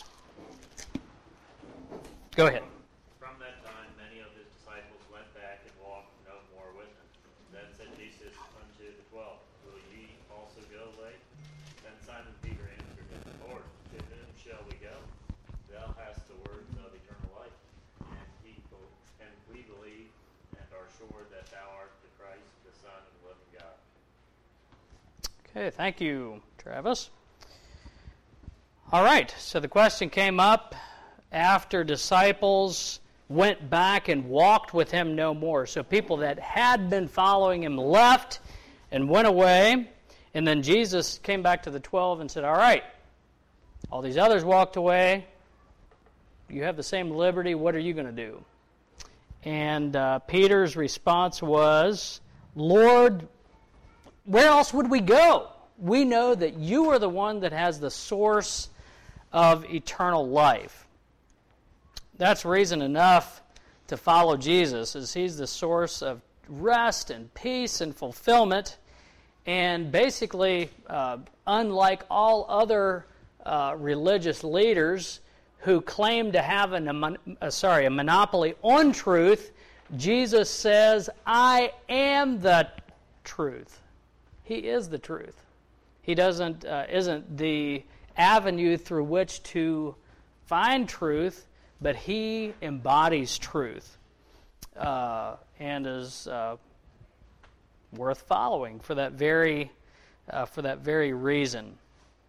Go ahead. From that time, many of his disciples went back and walked no more with him. Then said Jesus unto the twelve, Will ye also go away? Then Simon Peter answered him, Lord, to whom shall we go? Thou hast the words of eternal life, and people, and we believe and are sure that thou art the Christ, the Son of the living God. Okay, thank you, Travis. All right, so the question came up after disciples went back and walked with him no more. So people that had been following him left and went away, and then Jesus came back to the twelve and said, all right, all these others walked away. You have the same liberty. What are you going to do? And uh, Peter's response was, Lord, where else would we go? We know that you are the one that has the source of eternal life. That's reason enough to follow Jesus, as he's the source of rest and peace and fulfillment. And basically, uh, unlike all other uh, religious leaders who claim to have an, uh, sorry, a monopoly on truth, Jesus says, I am the truth. He is the truth. He doesn't uh, isn't the avenue through which to find truth, but he embodies truth uh, and is uh, worth following for that very uh, for that very reason.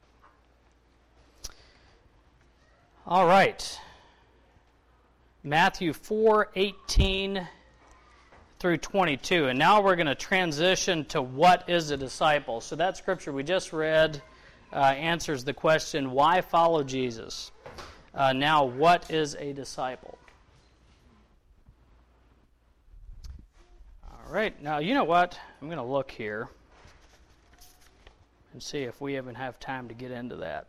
All right, Matthew four, eighteen through twenty-two, and now we're going to transition to what is a disciple. So that scripture we just read uh, answers the question, why follow Jesus? Uh, now, what is a disciple? All right. Now, you know what? I'm going to look here and see if we even have time to get into that.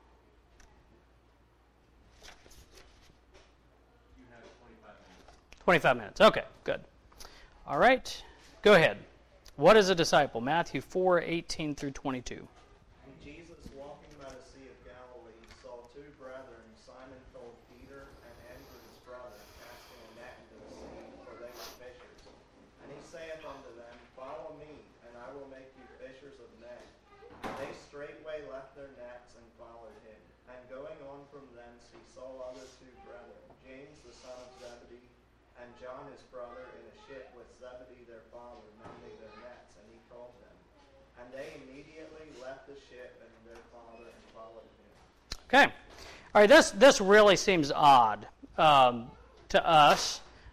You have twenty-five minutes. twenty-five minutes. Okay, good. All right. Go ahead. What is a disciple? Matthew four, eighteen through twenty-two. And Jesus, walking by the Sea of Galilee, saw two brethren, Simon called Peter and Andrew his brother, casting a net into the sea, for they were fishers. And he saith unto them, Follow me, and I will make you fishers of men. And they straightway left their nets and followed him. And going on from thence, he saw other two brethren, James the son of Zebedee, and John his brother, in a ship with Zebedee their father, mending their nets, and he called them. And they immediately left the ship and their father and followed him. Okay. All right, this, this really seems odd um, to us,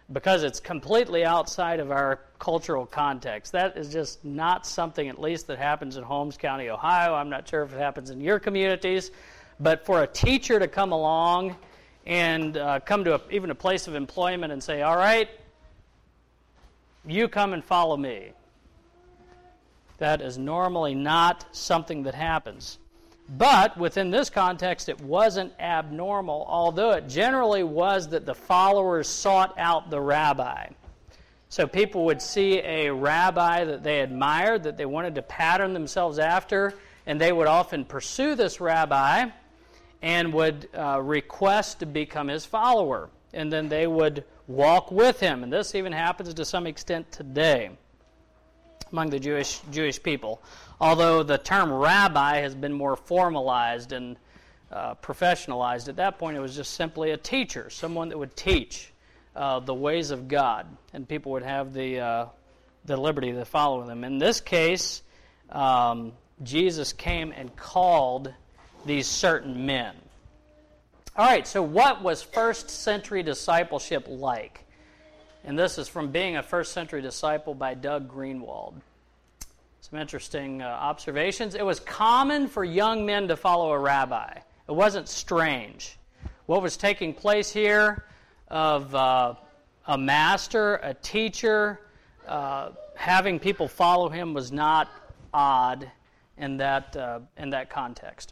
because it's completely outside of our cultural context. That is just not something, at least, that happens in Holmes County, Ohio. I'm not sure if it happens in your communities. But for a teacher to come along and uh, come to a, even a place of employment and say, all right, you come and follow me. That is normally not something that happens. But within this context, it wasn't abnormal, although it generally was that the followers sought out the rabbi. So people would see a rabbi that they admired, that they wanted to pattern themselves after, and they would often pursue this rabbi and would uh, request to become his follower. And then they would walk with him. And this even happens to some extent today among the Jewish Jewish people. Although the term rabbi has been more formalized and uh, professionalized. At that point, it was just simply a teacher, someone that would teach uh, the ways of God, and people would have the uh, the liberty to follow them. In this case, um, Jesus came and called these certain men. All right, so what was first century discipleship like? And this is from Being a First Century Disciple by Doug Greenwald. Some interesting uh, observations. It was common for young men to follow a rabbi. It wasn't strange. What was taking place here of uh, a master, a teacher, uh, having people follow him was not odd in that uh, in that context.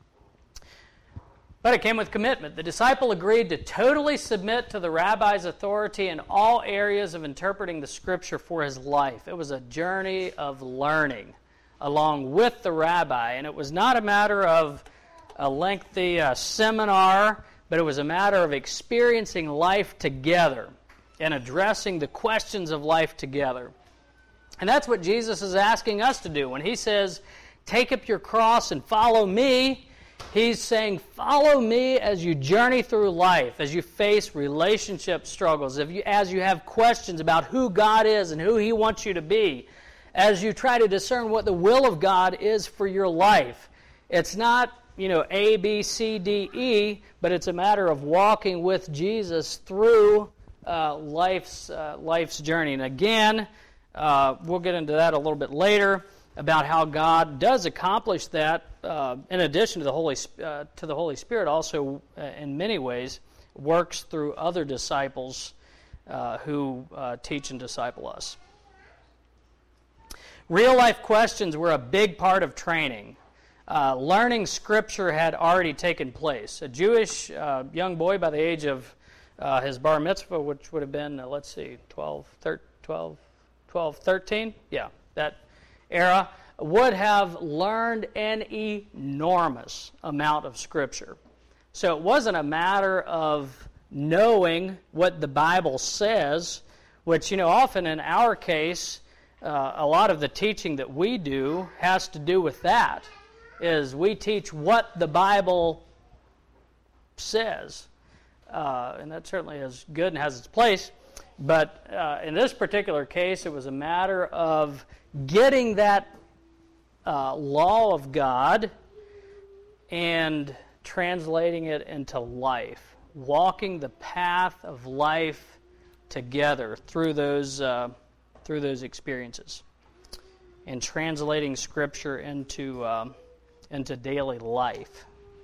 But it came with commitment. The disciple agreed to totally submit to the rabbi's authority in all areas of interpreting the Scripture for his life. It was a journey of learning along with the rabbi, and it was not a matter of a lengthy uh, seminar, but it was a matter of experiencing life together and addressing the questions of life together. And that's what Jesus is asking us to do. When he says, take up your cross and follow me, he's saying, follow me as you journey through life, as you face relationship struggles, if you, as you have questions about who God is and who he wants you to be, as you try to discern what the will of God is for your life. It's not, you know, A, B, C, D, E, but it's a matter of walking with Jesus through uh, life's, uh, life's journey. And again, uh, we'll get into that a little bit later, about how God does accomplish that, uh, in addition to the Holy uh, to the Holy Spirit, also uh, in many ways works through other disciples uh, who uh, teach and disciple us. Real life questions were a big part of training. Uh, learning Scripture had already taken place. A Jewish uh, young boy by the age of uh, his bar mitzvah, which would have been, uh, let's see, twelve, thirteen, twelve, twelve, thirteen, yeah, that era, would have learned an enormous amount of Scripture. So it wasn't a matter of knowing what the Bible says, which, you know, often in our case, uh, a lot of the teaching that we do has to do with that, is we teach what the Bible says. Uh, and that certainly is good and has its place. But uh, in this particular case, it was a matter of getting that uh, law of God and translating it into life, walking the path of life together through those uh, through those experiences, and translating Scripture into um, into daily life.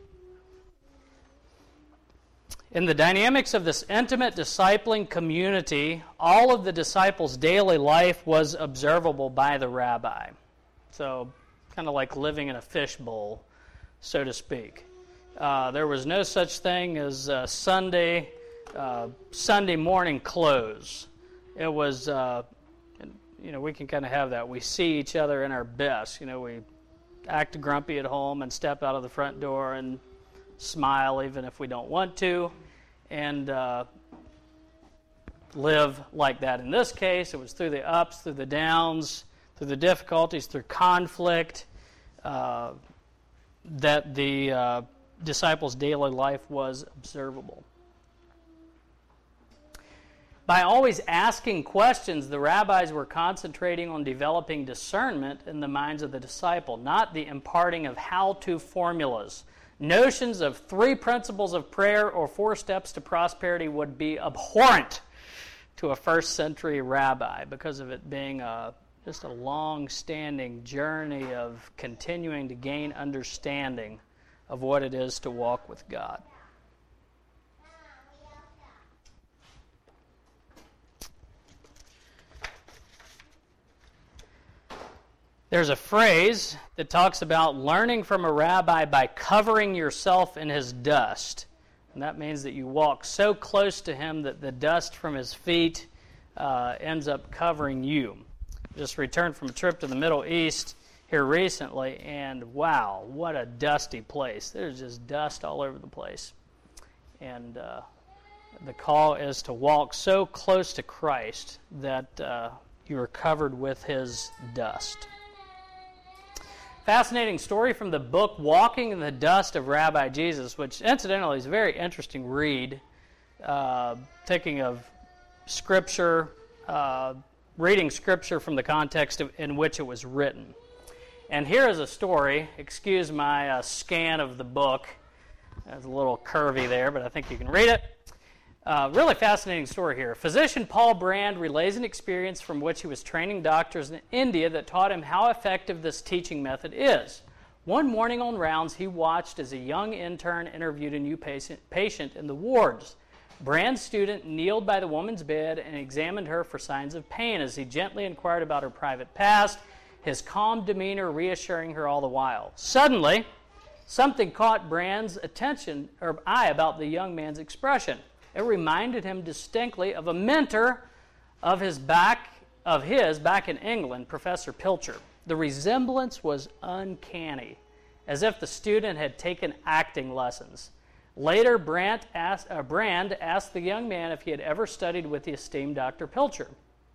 In the dynamics of this intimate discipling community, all of the disciples' daily life was observable by the rabbi. So, kind of like living in a fishbowl, so to speak. Uh, there was no such thing as uh, Sunday uh, Sunday morning clothes. It was, uh, you know, we can kind of have that. We see each other in our best. You know, we act grumpy at home and step out of the front door and smile even if we don't want to, and uh, live like that. In this case, it was through the ups, through the downs, through the difficulties, through conflict, uh, that the uh, disciples' daily life was observable. By always asking questions, the rabbis were concentrating on developing discernment in the minds of the disciple, not the imparting of how-to formulas. Notions of three principles of prayer or four steps to prosperity would be abhorrent to a first century rabbi because of it being a, just a long-standing journey of continuing to gain understanding of what it is to walk with God. There's a phrase that talks about learning from a rabbi by covering yourself in his dust. And that means that you walk so close to him that the dust from his feet uh, ends up covering you. Just returned from a trip to the Middle East here recently, and wow, what a dusty place. There's just dust all over the place. And uh, the call is to walk so close to Christ that uh, you are covered with his dust. Fascinating story from the book Walking in the Dust of Rabbi Jesus, which incidentally is a very interesting read, uh, thinking of Scripture, uh, reading Scripture from the context of, in which it was written. And here is a story. Excuse my uh, scan of the book. It's a little curvy there, but I think you can read it. Uh, really fascinating story here. Physician Paul Brand relays an experience from which he was training doctors in India that taught him how effective this teaching method is. One morning on rounds, he watched as a young intern interviewed a new patient, patient in the wards. Brand's student kneeled by the woman's bed and examined her for signs of pain as he gently inquired about her private past, his calm demeanor reassuring her all the while. Suddenly, something caught Brand's attention or eye about the young man's expression. It reminded him distinctly of a mentor of his back of his back in England, Professor Pilcher. The resemblance was uncanny, as if the student had taken acting lessons. Later, Brand asked, uh, Brand asked the young man if he had ever studied with the esteemed Doctor Pilcher.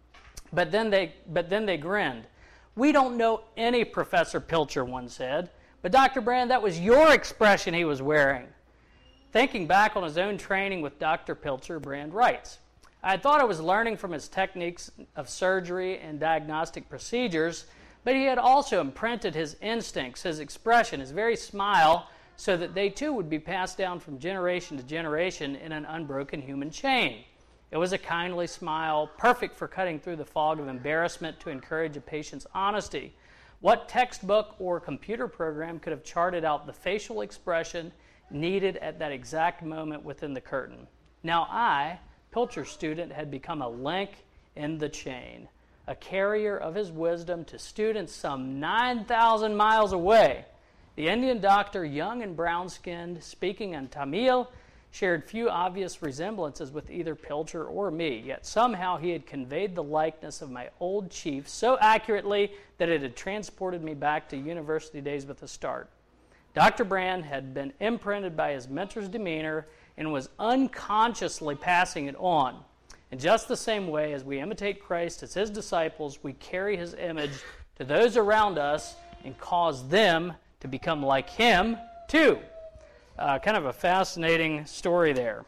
But then they, but then they grinned. "We don't know any Professor Pilcher," one said. "But Doctor Brand, that was your expression he was wearing." Thinking back on his own training with Doctor Pilcher, Brand writes, "I had thought I was learning from his techniques of surgery and diagnostic procedures, but he had also imprinted his instincts, his expression, his very smile, so that they too would be passed down from generation to generation in an unbroken human chain. It was a kindly smile, perfect for cutting through the fog of embarrassment to encourage a patient's honesty. What textbook or computer program could have charted out the facial expression needed at that exact moment within the curtain? Now I, Pilcher's student, had become a link in the chain, a carrier of his wisdom to students some nine thousand miles away. The Indian doctor, young and brown-skinned, speaking in Tamil, shared few obvious resemblances with either Pilcher or me, yet somehow he had conveyed the likeness of my old chief so accurately that it had transported me back to university days with a start. Doctor Brand had been imprinted by his mentor's demeanor and was unconsciously passing it on. In just the same way as we imitate Christ as his disciples, we carry his image to those around us and cause them to become like him too." Uh, kind of a fascinating story there.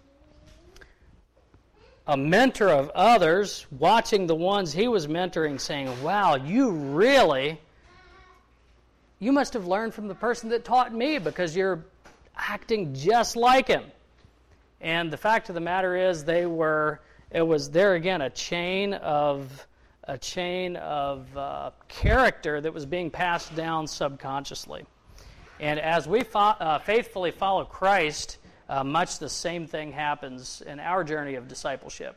A mentor of others, watching the ones he was mentoring, saying, "Wow, you really... you must have learned from the person that taught me because you're acting just like him." And the fact of the matter is, they were. It was there again a chain of a chain of uh, character that was being passed down subconsciously. And as we fo- uh, faithfully follow Christ, uh, much the same thing happens in our journey of discipleship.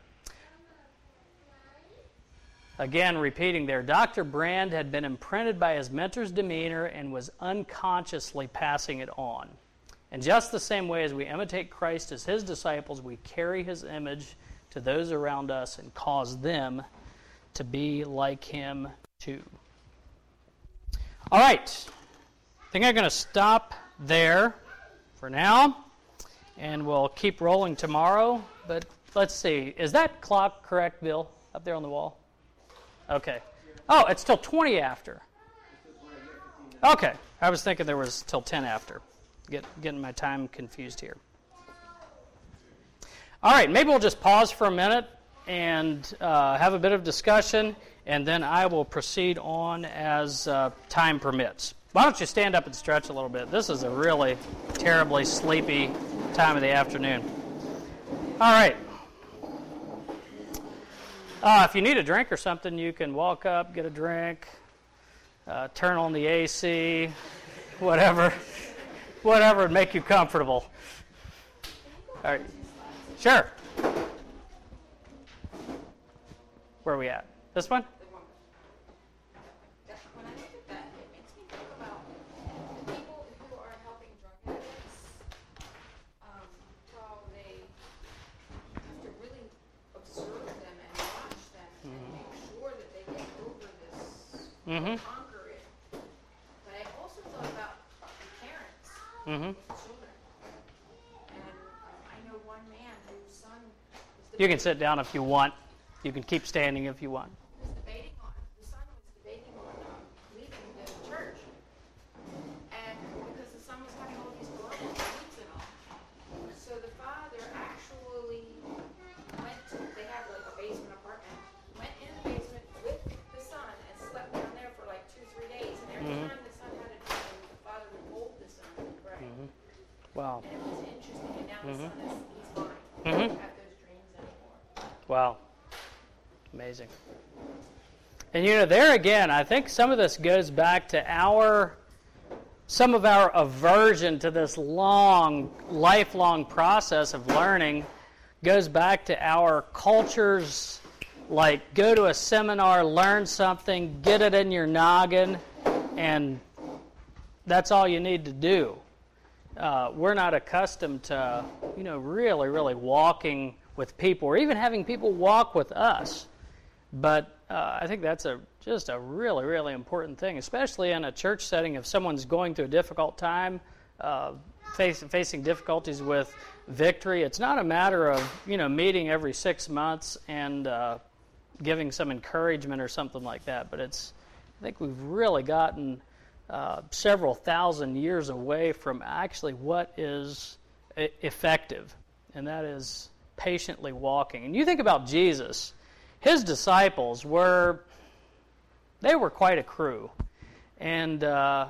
Again, repeating there, Doctor Brand had been imprinted by his mentor's demeanor and was unconsciously passing it on. In just the same way as we imitate Christ as his disciples, we carry his image to those around us and cause them to be like him too. All right. I think I'm going to stop there for now, and we'll keep rolling tomorrow. But let's see. Is that clock correct, Bill, up there on the wall? Okay. Oh, it's till twenty after. Okay. I was thinking there was till ten after. Get, getting my time confused here. All right. Maybe we'll just pause for a minute and uh, have a bit of discussion, and then I will proceed on as uh, time permits. Why don't you stand up and stretch a little bit? This is a really terribly sleepy time of the afternoon. All right. Uh, if you need a drink or something, you can walk up, get a drink, uh, turn on the A C, whatever, whatever would make you comfortable. All right. Sure. Where are we at? This one? That- When I look at that, it makes me think about the people who are helping drug addicts, um, how they have to really observe them and watch them and make sure that they get over this, Mm-hmm. conquer it. But I also thought about the parents Mm-hmm. with children. And um, I know one man whose son was You can sit down if you want. You can keep standing if you want. was debating on, the son was debating on um, leaving the church. And because the son was having all these horrible dreams and all. So the father actually went to, they have like a basement apartment, went in the basement with the son and slept down there for like two, three days. And every Mhm. time the son had a dream, the father would hold the son and pray. Mm-hmm. Wow. And it was interesting. And now Mhm. the son is, he's fine. He Mhm. doesn't have those dreams anymore. Wow. Amazing. And you know, there again, I think some of this goes back to our, some of our aversion to this long, lifelong process of learning goes back to our culture's, like, go to a seminar, learn something, get it in your noggin, and that's all you need to do. Uh, we're not accustomed to, you know, really, really walking with people, or even having people walk with us. But uh, I think that's a just a really, really important thing, especially in a church setting. If someone's going through a difficult time, uh, face, facing difficulties with victory, it's not a matter of, you know, meeting every six months and uh, giving some encouragement or something like that. But it's, I think we've really gotten uh, several thousand years away from actually what is e- effective, and that is patiently walking. And you think about Jesus. His disciples were, they were quite a crew. And uh,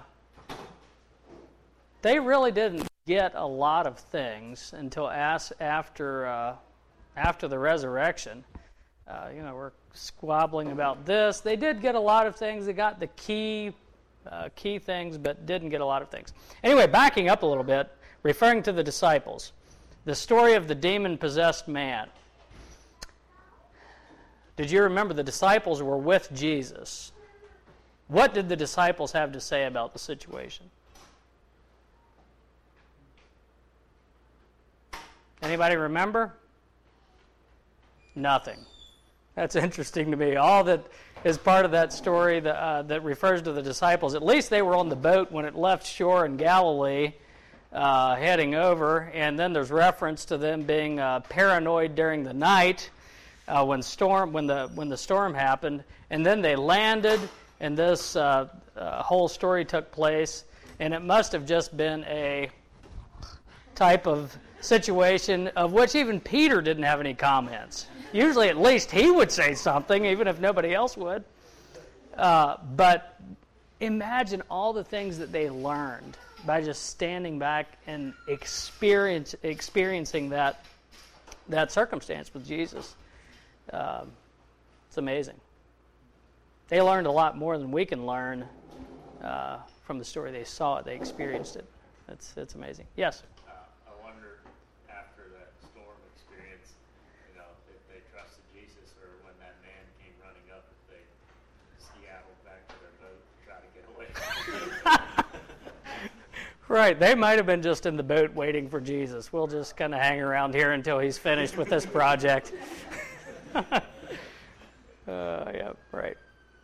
they really didn't get a lot of things until as, after, uh, after the resurrection. Uh, you know, we're squabbling about this. They did get a lot of things. They got the key, uh, key things, but didn't get a lot of things. Anyway, backing up a little bit, referring to the disciples, the story of the demon-possessed man. Did you remember the disciples were with Jesus? What did the disciples have to say about the situation? Anybody remember? Nothing. That's interesting to me. All that is part of that story that, uh, that refers to the disciples, at least they were on the boat when it left shore in Galilee, uh, heading over, and then there's reference to them being uh, paranoid during the night, Uh, when storm when the when the storm happened, and then they landed, and this uh, uh, whole story took place, and it must have just been a type of situation of which even Peter didn't have any comments. Usually, at least he would say something, even if nobody else would. Uh, but imagine all the things that they learned by just standing back and experience experiencing that that circumstance with Jesus. Um, it's amazing. They learned a lot more than we can learn uh, from the story. They saw it, they experienced it. It's it's amazing. Yes? Uh, I wonder, after that storm experience, you know, if they trusted Jesus, or when that man came running up, if they skedaddled back to their boat to try to get away. Right. They might have been just in the boat waiting for Jesus. We'll just kind of hang around here until he's finished with this project. uh, yeah, right.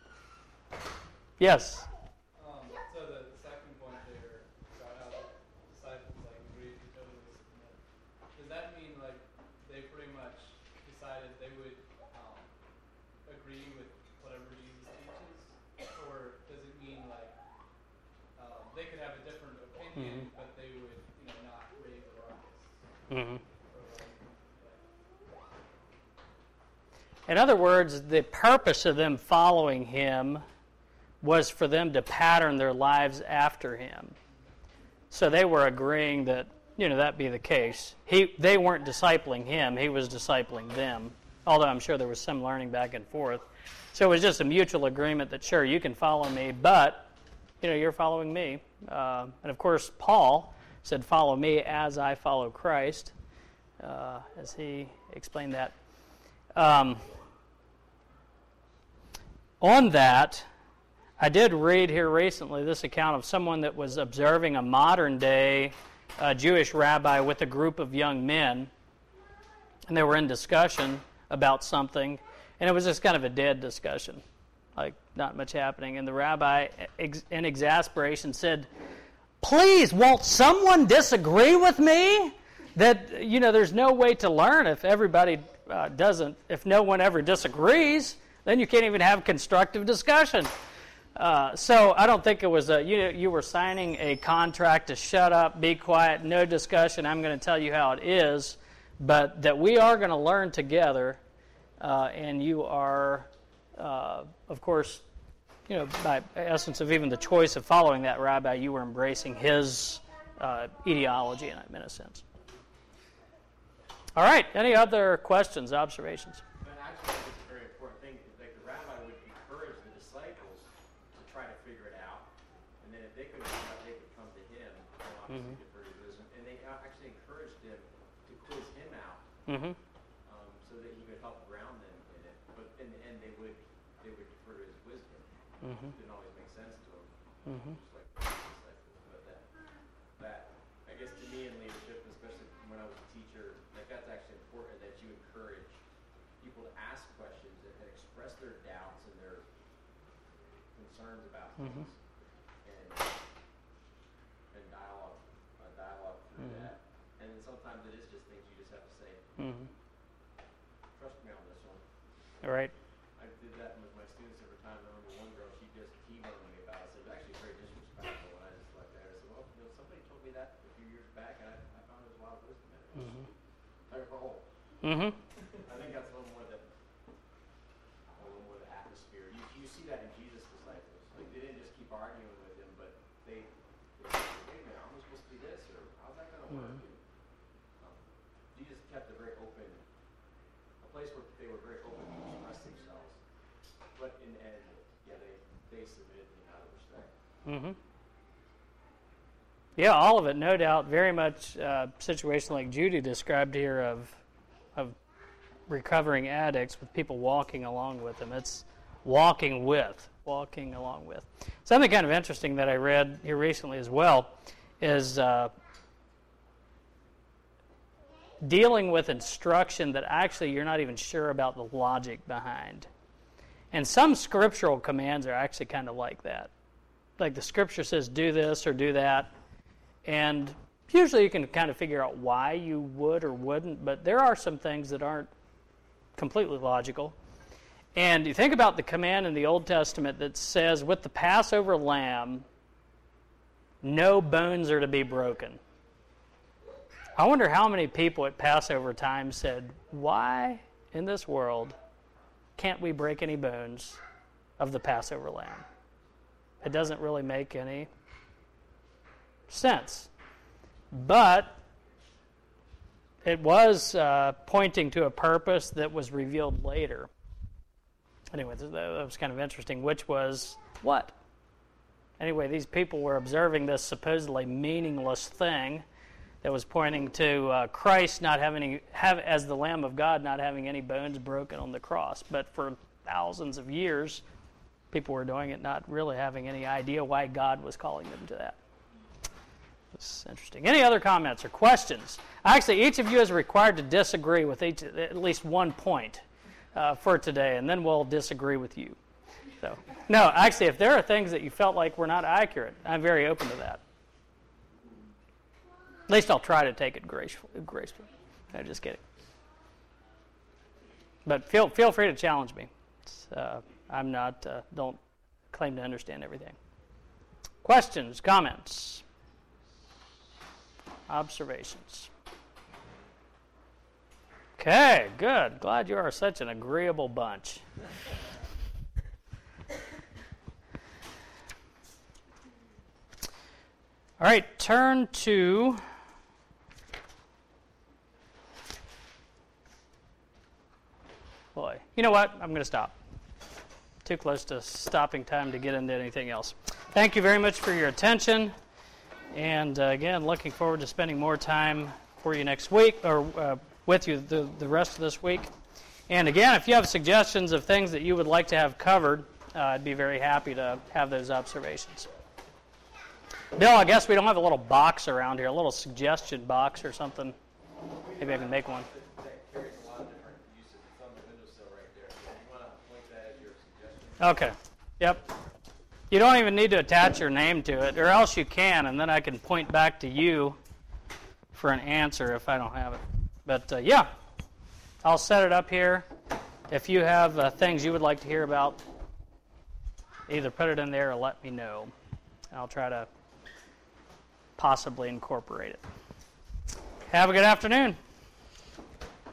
Yes? Um, so the, the second point there about how the disciples like agreed to totally submit. Does that mean like they pretty much decided they would um, agree with whatever Jesus teaches, or does it mean like um, they could have a different opinion, Mhm. but they would, you know, not raise a ruckus? Mm-hmm. Or like, like, In other words, the purpose of them following him was for them to pattern their lives after him. So they were agreeing that, you know, that be the case. He, they weren't discipling him, he was discipling them. although I'm sure there was some learning back and forth. So it was just a mutual agreement that, sure, you can follow me, but, you know, you're following me. Uh, and, of course, Paul said, follow me as I follow Christ, uh, as he explained that. Um, on that, I did read here recently this account of someone that was observing a modern-day uh, Jewish rabbi with a group of young men, and they were in discussion about something, and it was just kind of a dead discussion, like not much happening. And the rabbi, ex- in exasperation, said, please, won't someone disagree with me? That, you know, there's no way to learn if everybody uh, doesn't, if no one ever disagrees, then you can't even have constructive discussion. Uh, so I don't think it was a, you, you were signing a contract to shut up, be quiet, no discussion, I'm going to tell you how it is, but that we are going to learn together, uh, and you are, uh, of course, you know, by essence of even the choice of following that rabbi, you were embracing his uh, ideology in, in a sense. All right, any other questions, observations? But actually, it's a very important thing. Like the rabbi would encourage the disciples to try to figure it out, and then if they couldn't figure it out, they would come to him, and obviously Mhm. defer to wisdom. And they actually encouraged him to quiz him out, Mm-hmm. um, so that he could help ground them in it. But in the end, they would they would defer to his wisdom. Mm-hmm. It didn't always make sense to him. Mm-hmm. Just like the disciples. But that, that, I guess to me in leadership, especially when I was a teacher, like that's actually important that you encourage people to ask questions and, and express their doubts and their concerns about Mhm. things, and and dialogue, uh, dialogue through Mhm. that. And then sometimes it is just things you just have to say, Mm-hmm. trust me on this one. All right. I did that with my students every time. I remember one girl, she just T-boned me about it. So it was actually very disrespectful, and I just left there. I said, well, you know, somebody told me that a few years back, and I, I found there was a lot of wisdom in it. Mm-hmm. Like, oh, Mm-hmm. I think that's a little more than a little more the atmosphere. You, you see that in Jesus' disciples. Like they didn't just keep arguing with him, but they, they were like, wait a minute, how am I supposed to do this, or how's that going to work? Mhm. And, um, Jesus kept a very open, a place where they were very open to express themselves. But in the end, yeah, they they submitted to him out of respect. Mm-hmm. Yeah, all of it, no doubt, very much uh, situation like Judy described here of of recovering addicts with people walking along with them. It's walking with, walking along with. Something kind of interesting that I read here recently as well is uh, dealing with instruction that actually you're not even sure about the logic behind. And some scriptural commands are actually kind of like that. Like the scripture says, do this or do that. And usually you can kind of figure out why you would or wouldn't, but there are some things that aren't completely logical. And you think about the command in the Old Testament that says, with the Passover lamb, no bones are to be broken. I wonder how many people at Passover time said, why in this world can't we break any bones of the Passover lamb? It doesn't really make any sense. But it was uh, pointing to a purpose that was revealed later. Anyway, that was kind of interesting, which was what? Anyway, these people were observing this supposedly meaningless thing that was pointing to uh, Christ not having any, have, as the Lamb of God, not having any bones broken on the cross. But for thousands of years, people were doing it, not really having any idea why God was calling them to that. It's interesting. Any other comments or questions? Actually, each of you is required to disagree with each, at least one point uh, for today, and then we'll disagree with you. So, no, actually, if there are things that you felt like were not accurate, I'm very open to that. At least I'll try to take it gracefully. gracefully. No, just kidding. But feel feel free to challenge me. Uh, I'm not, uh, don't claim to understand everything. Questions, comments? Observations. Okay, good. Glad you are such an agreeable bunch. All right, turn to you know what? I'm going to stop. Too close to stopping time to get into anything else. Thank you very much for your attention. And uh, again, looking forward to spending more time for you next week, or uh, with you the, the rest of this week. And again, if you have suggestions of things that you would like to have covered, uh, I'd be very happy to have those observations. Bill, I guess we don't have a little box around here, a little suggestion box or something. Maybe I can make one. That carries a lot of different uses. It's on the windowsill right there. So if you want to point that as your suggestion. Okay. Yep. You don't even need to attach your name to it, or else you can, and then I can point back to you for an answer if I don't have it. But uh, yeah, I'll set it up here. If you have uh, things you would like to hear about, either put it in there or let me know. I'll try to possibly incorporate it. Have a good afternoon.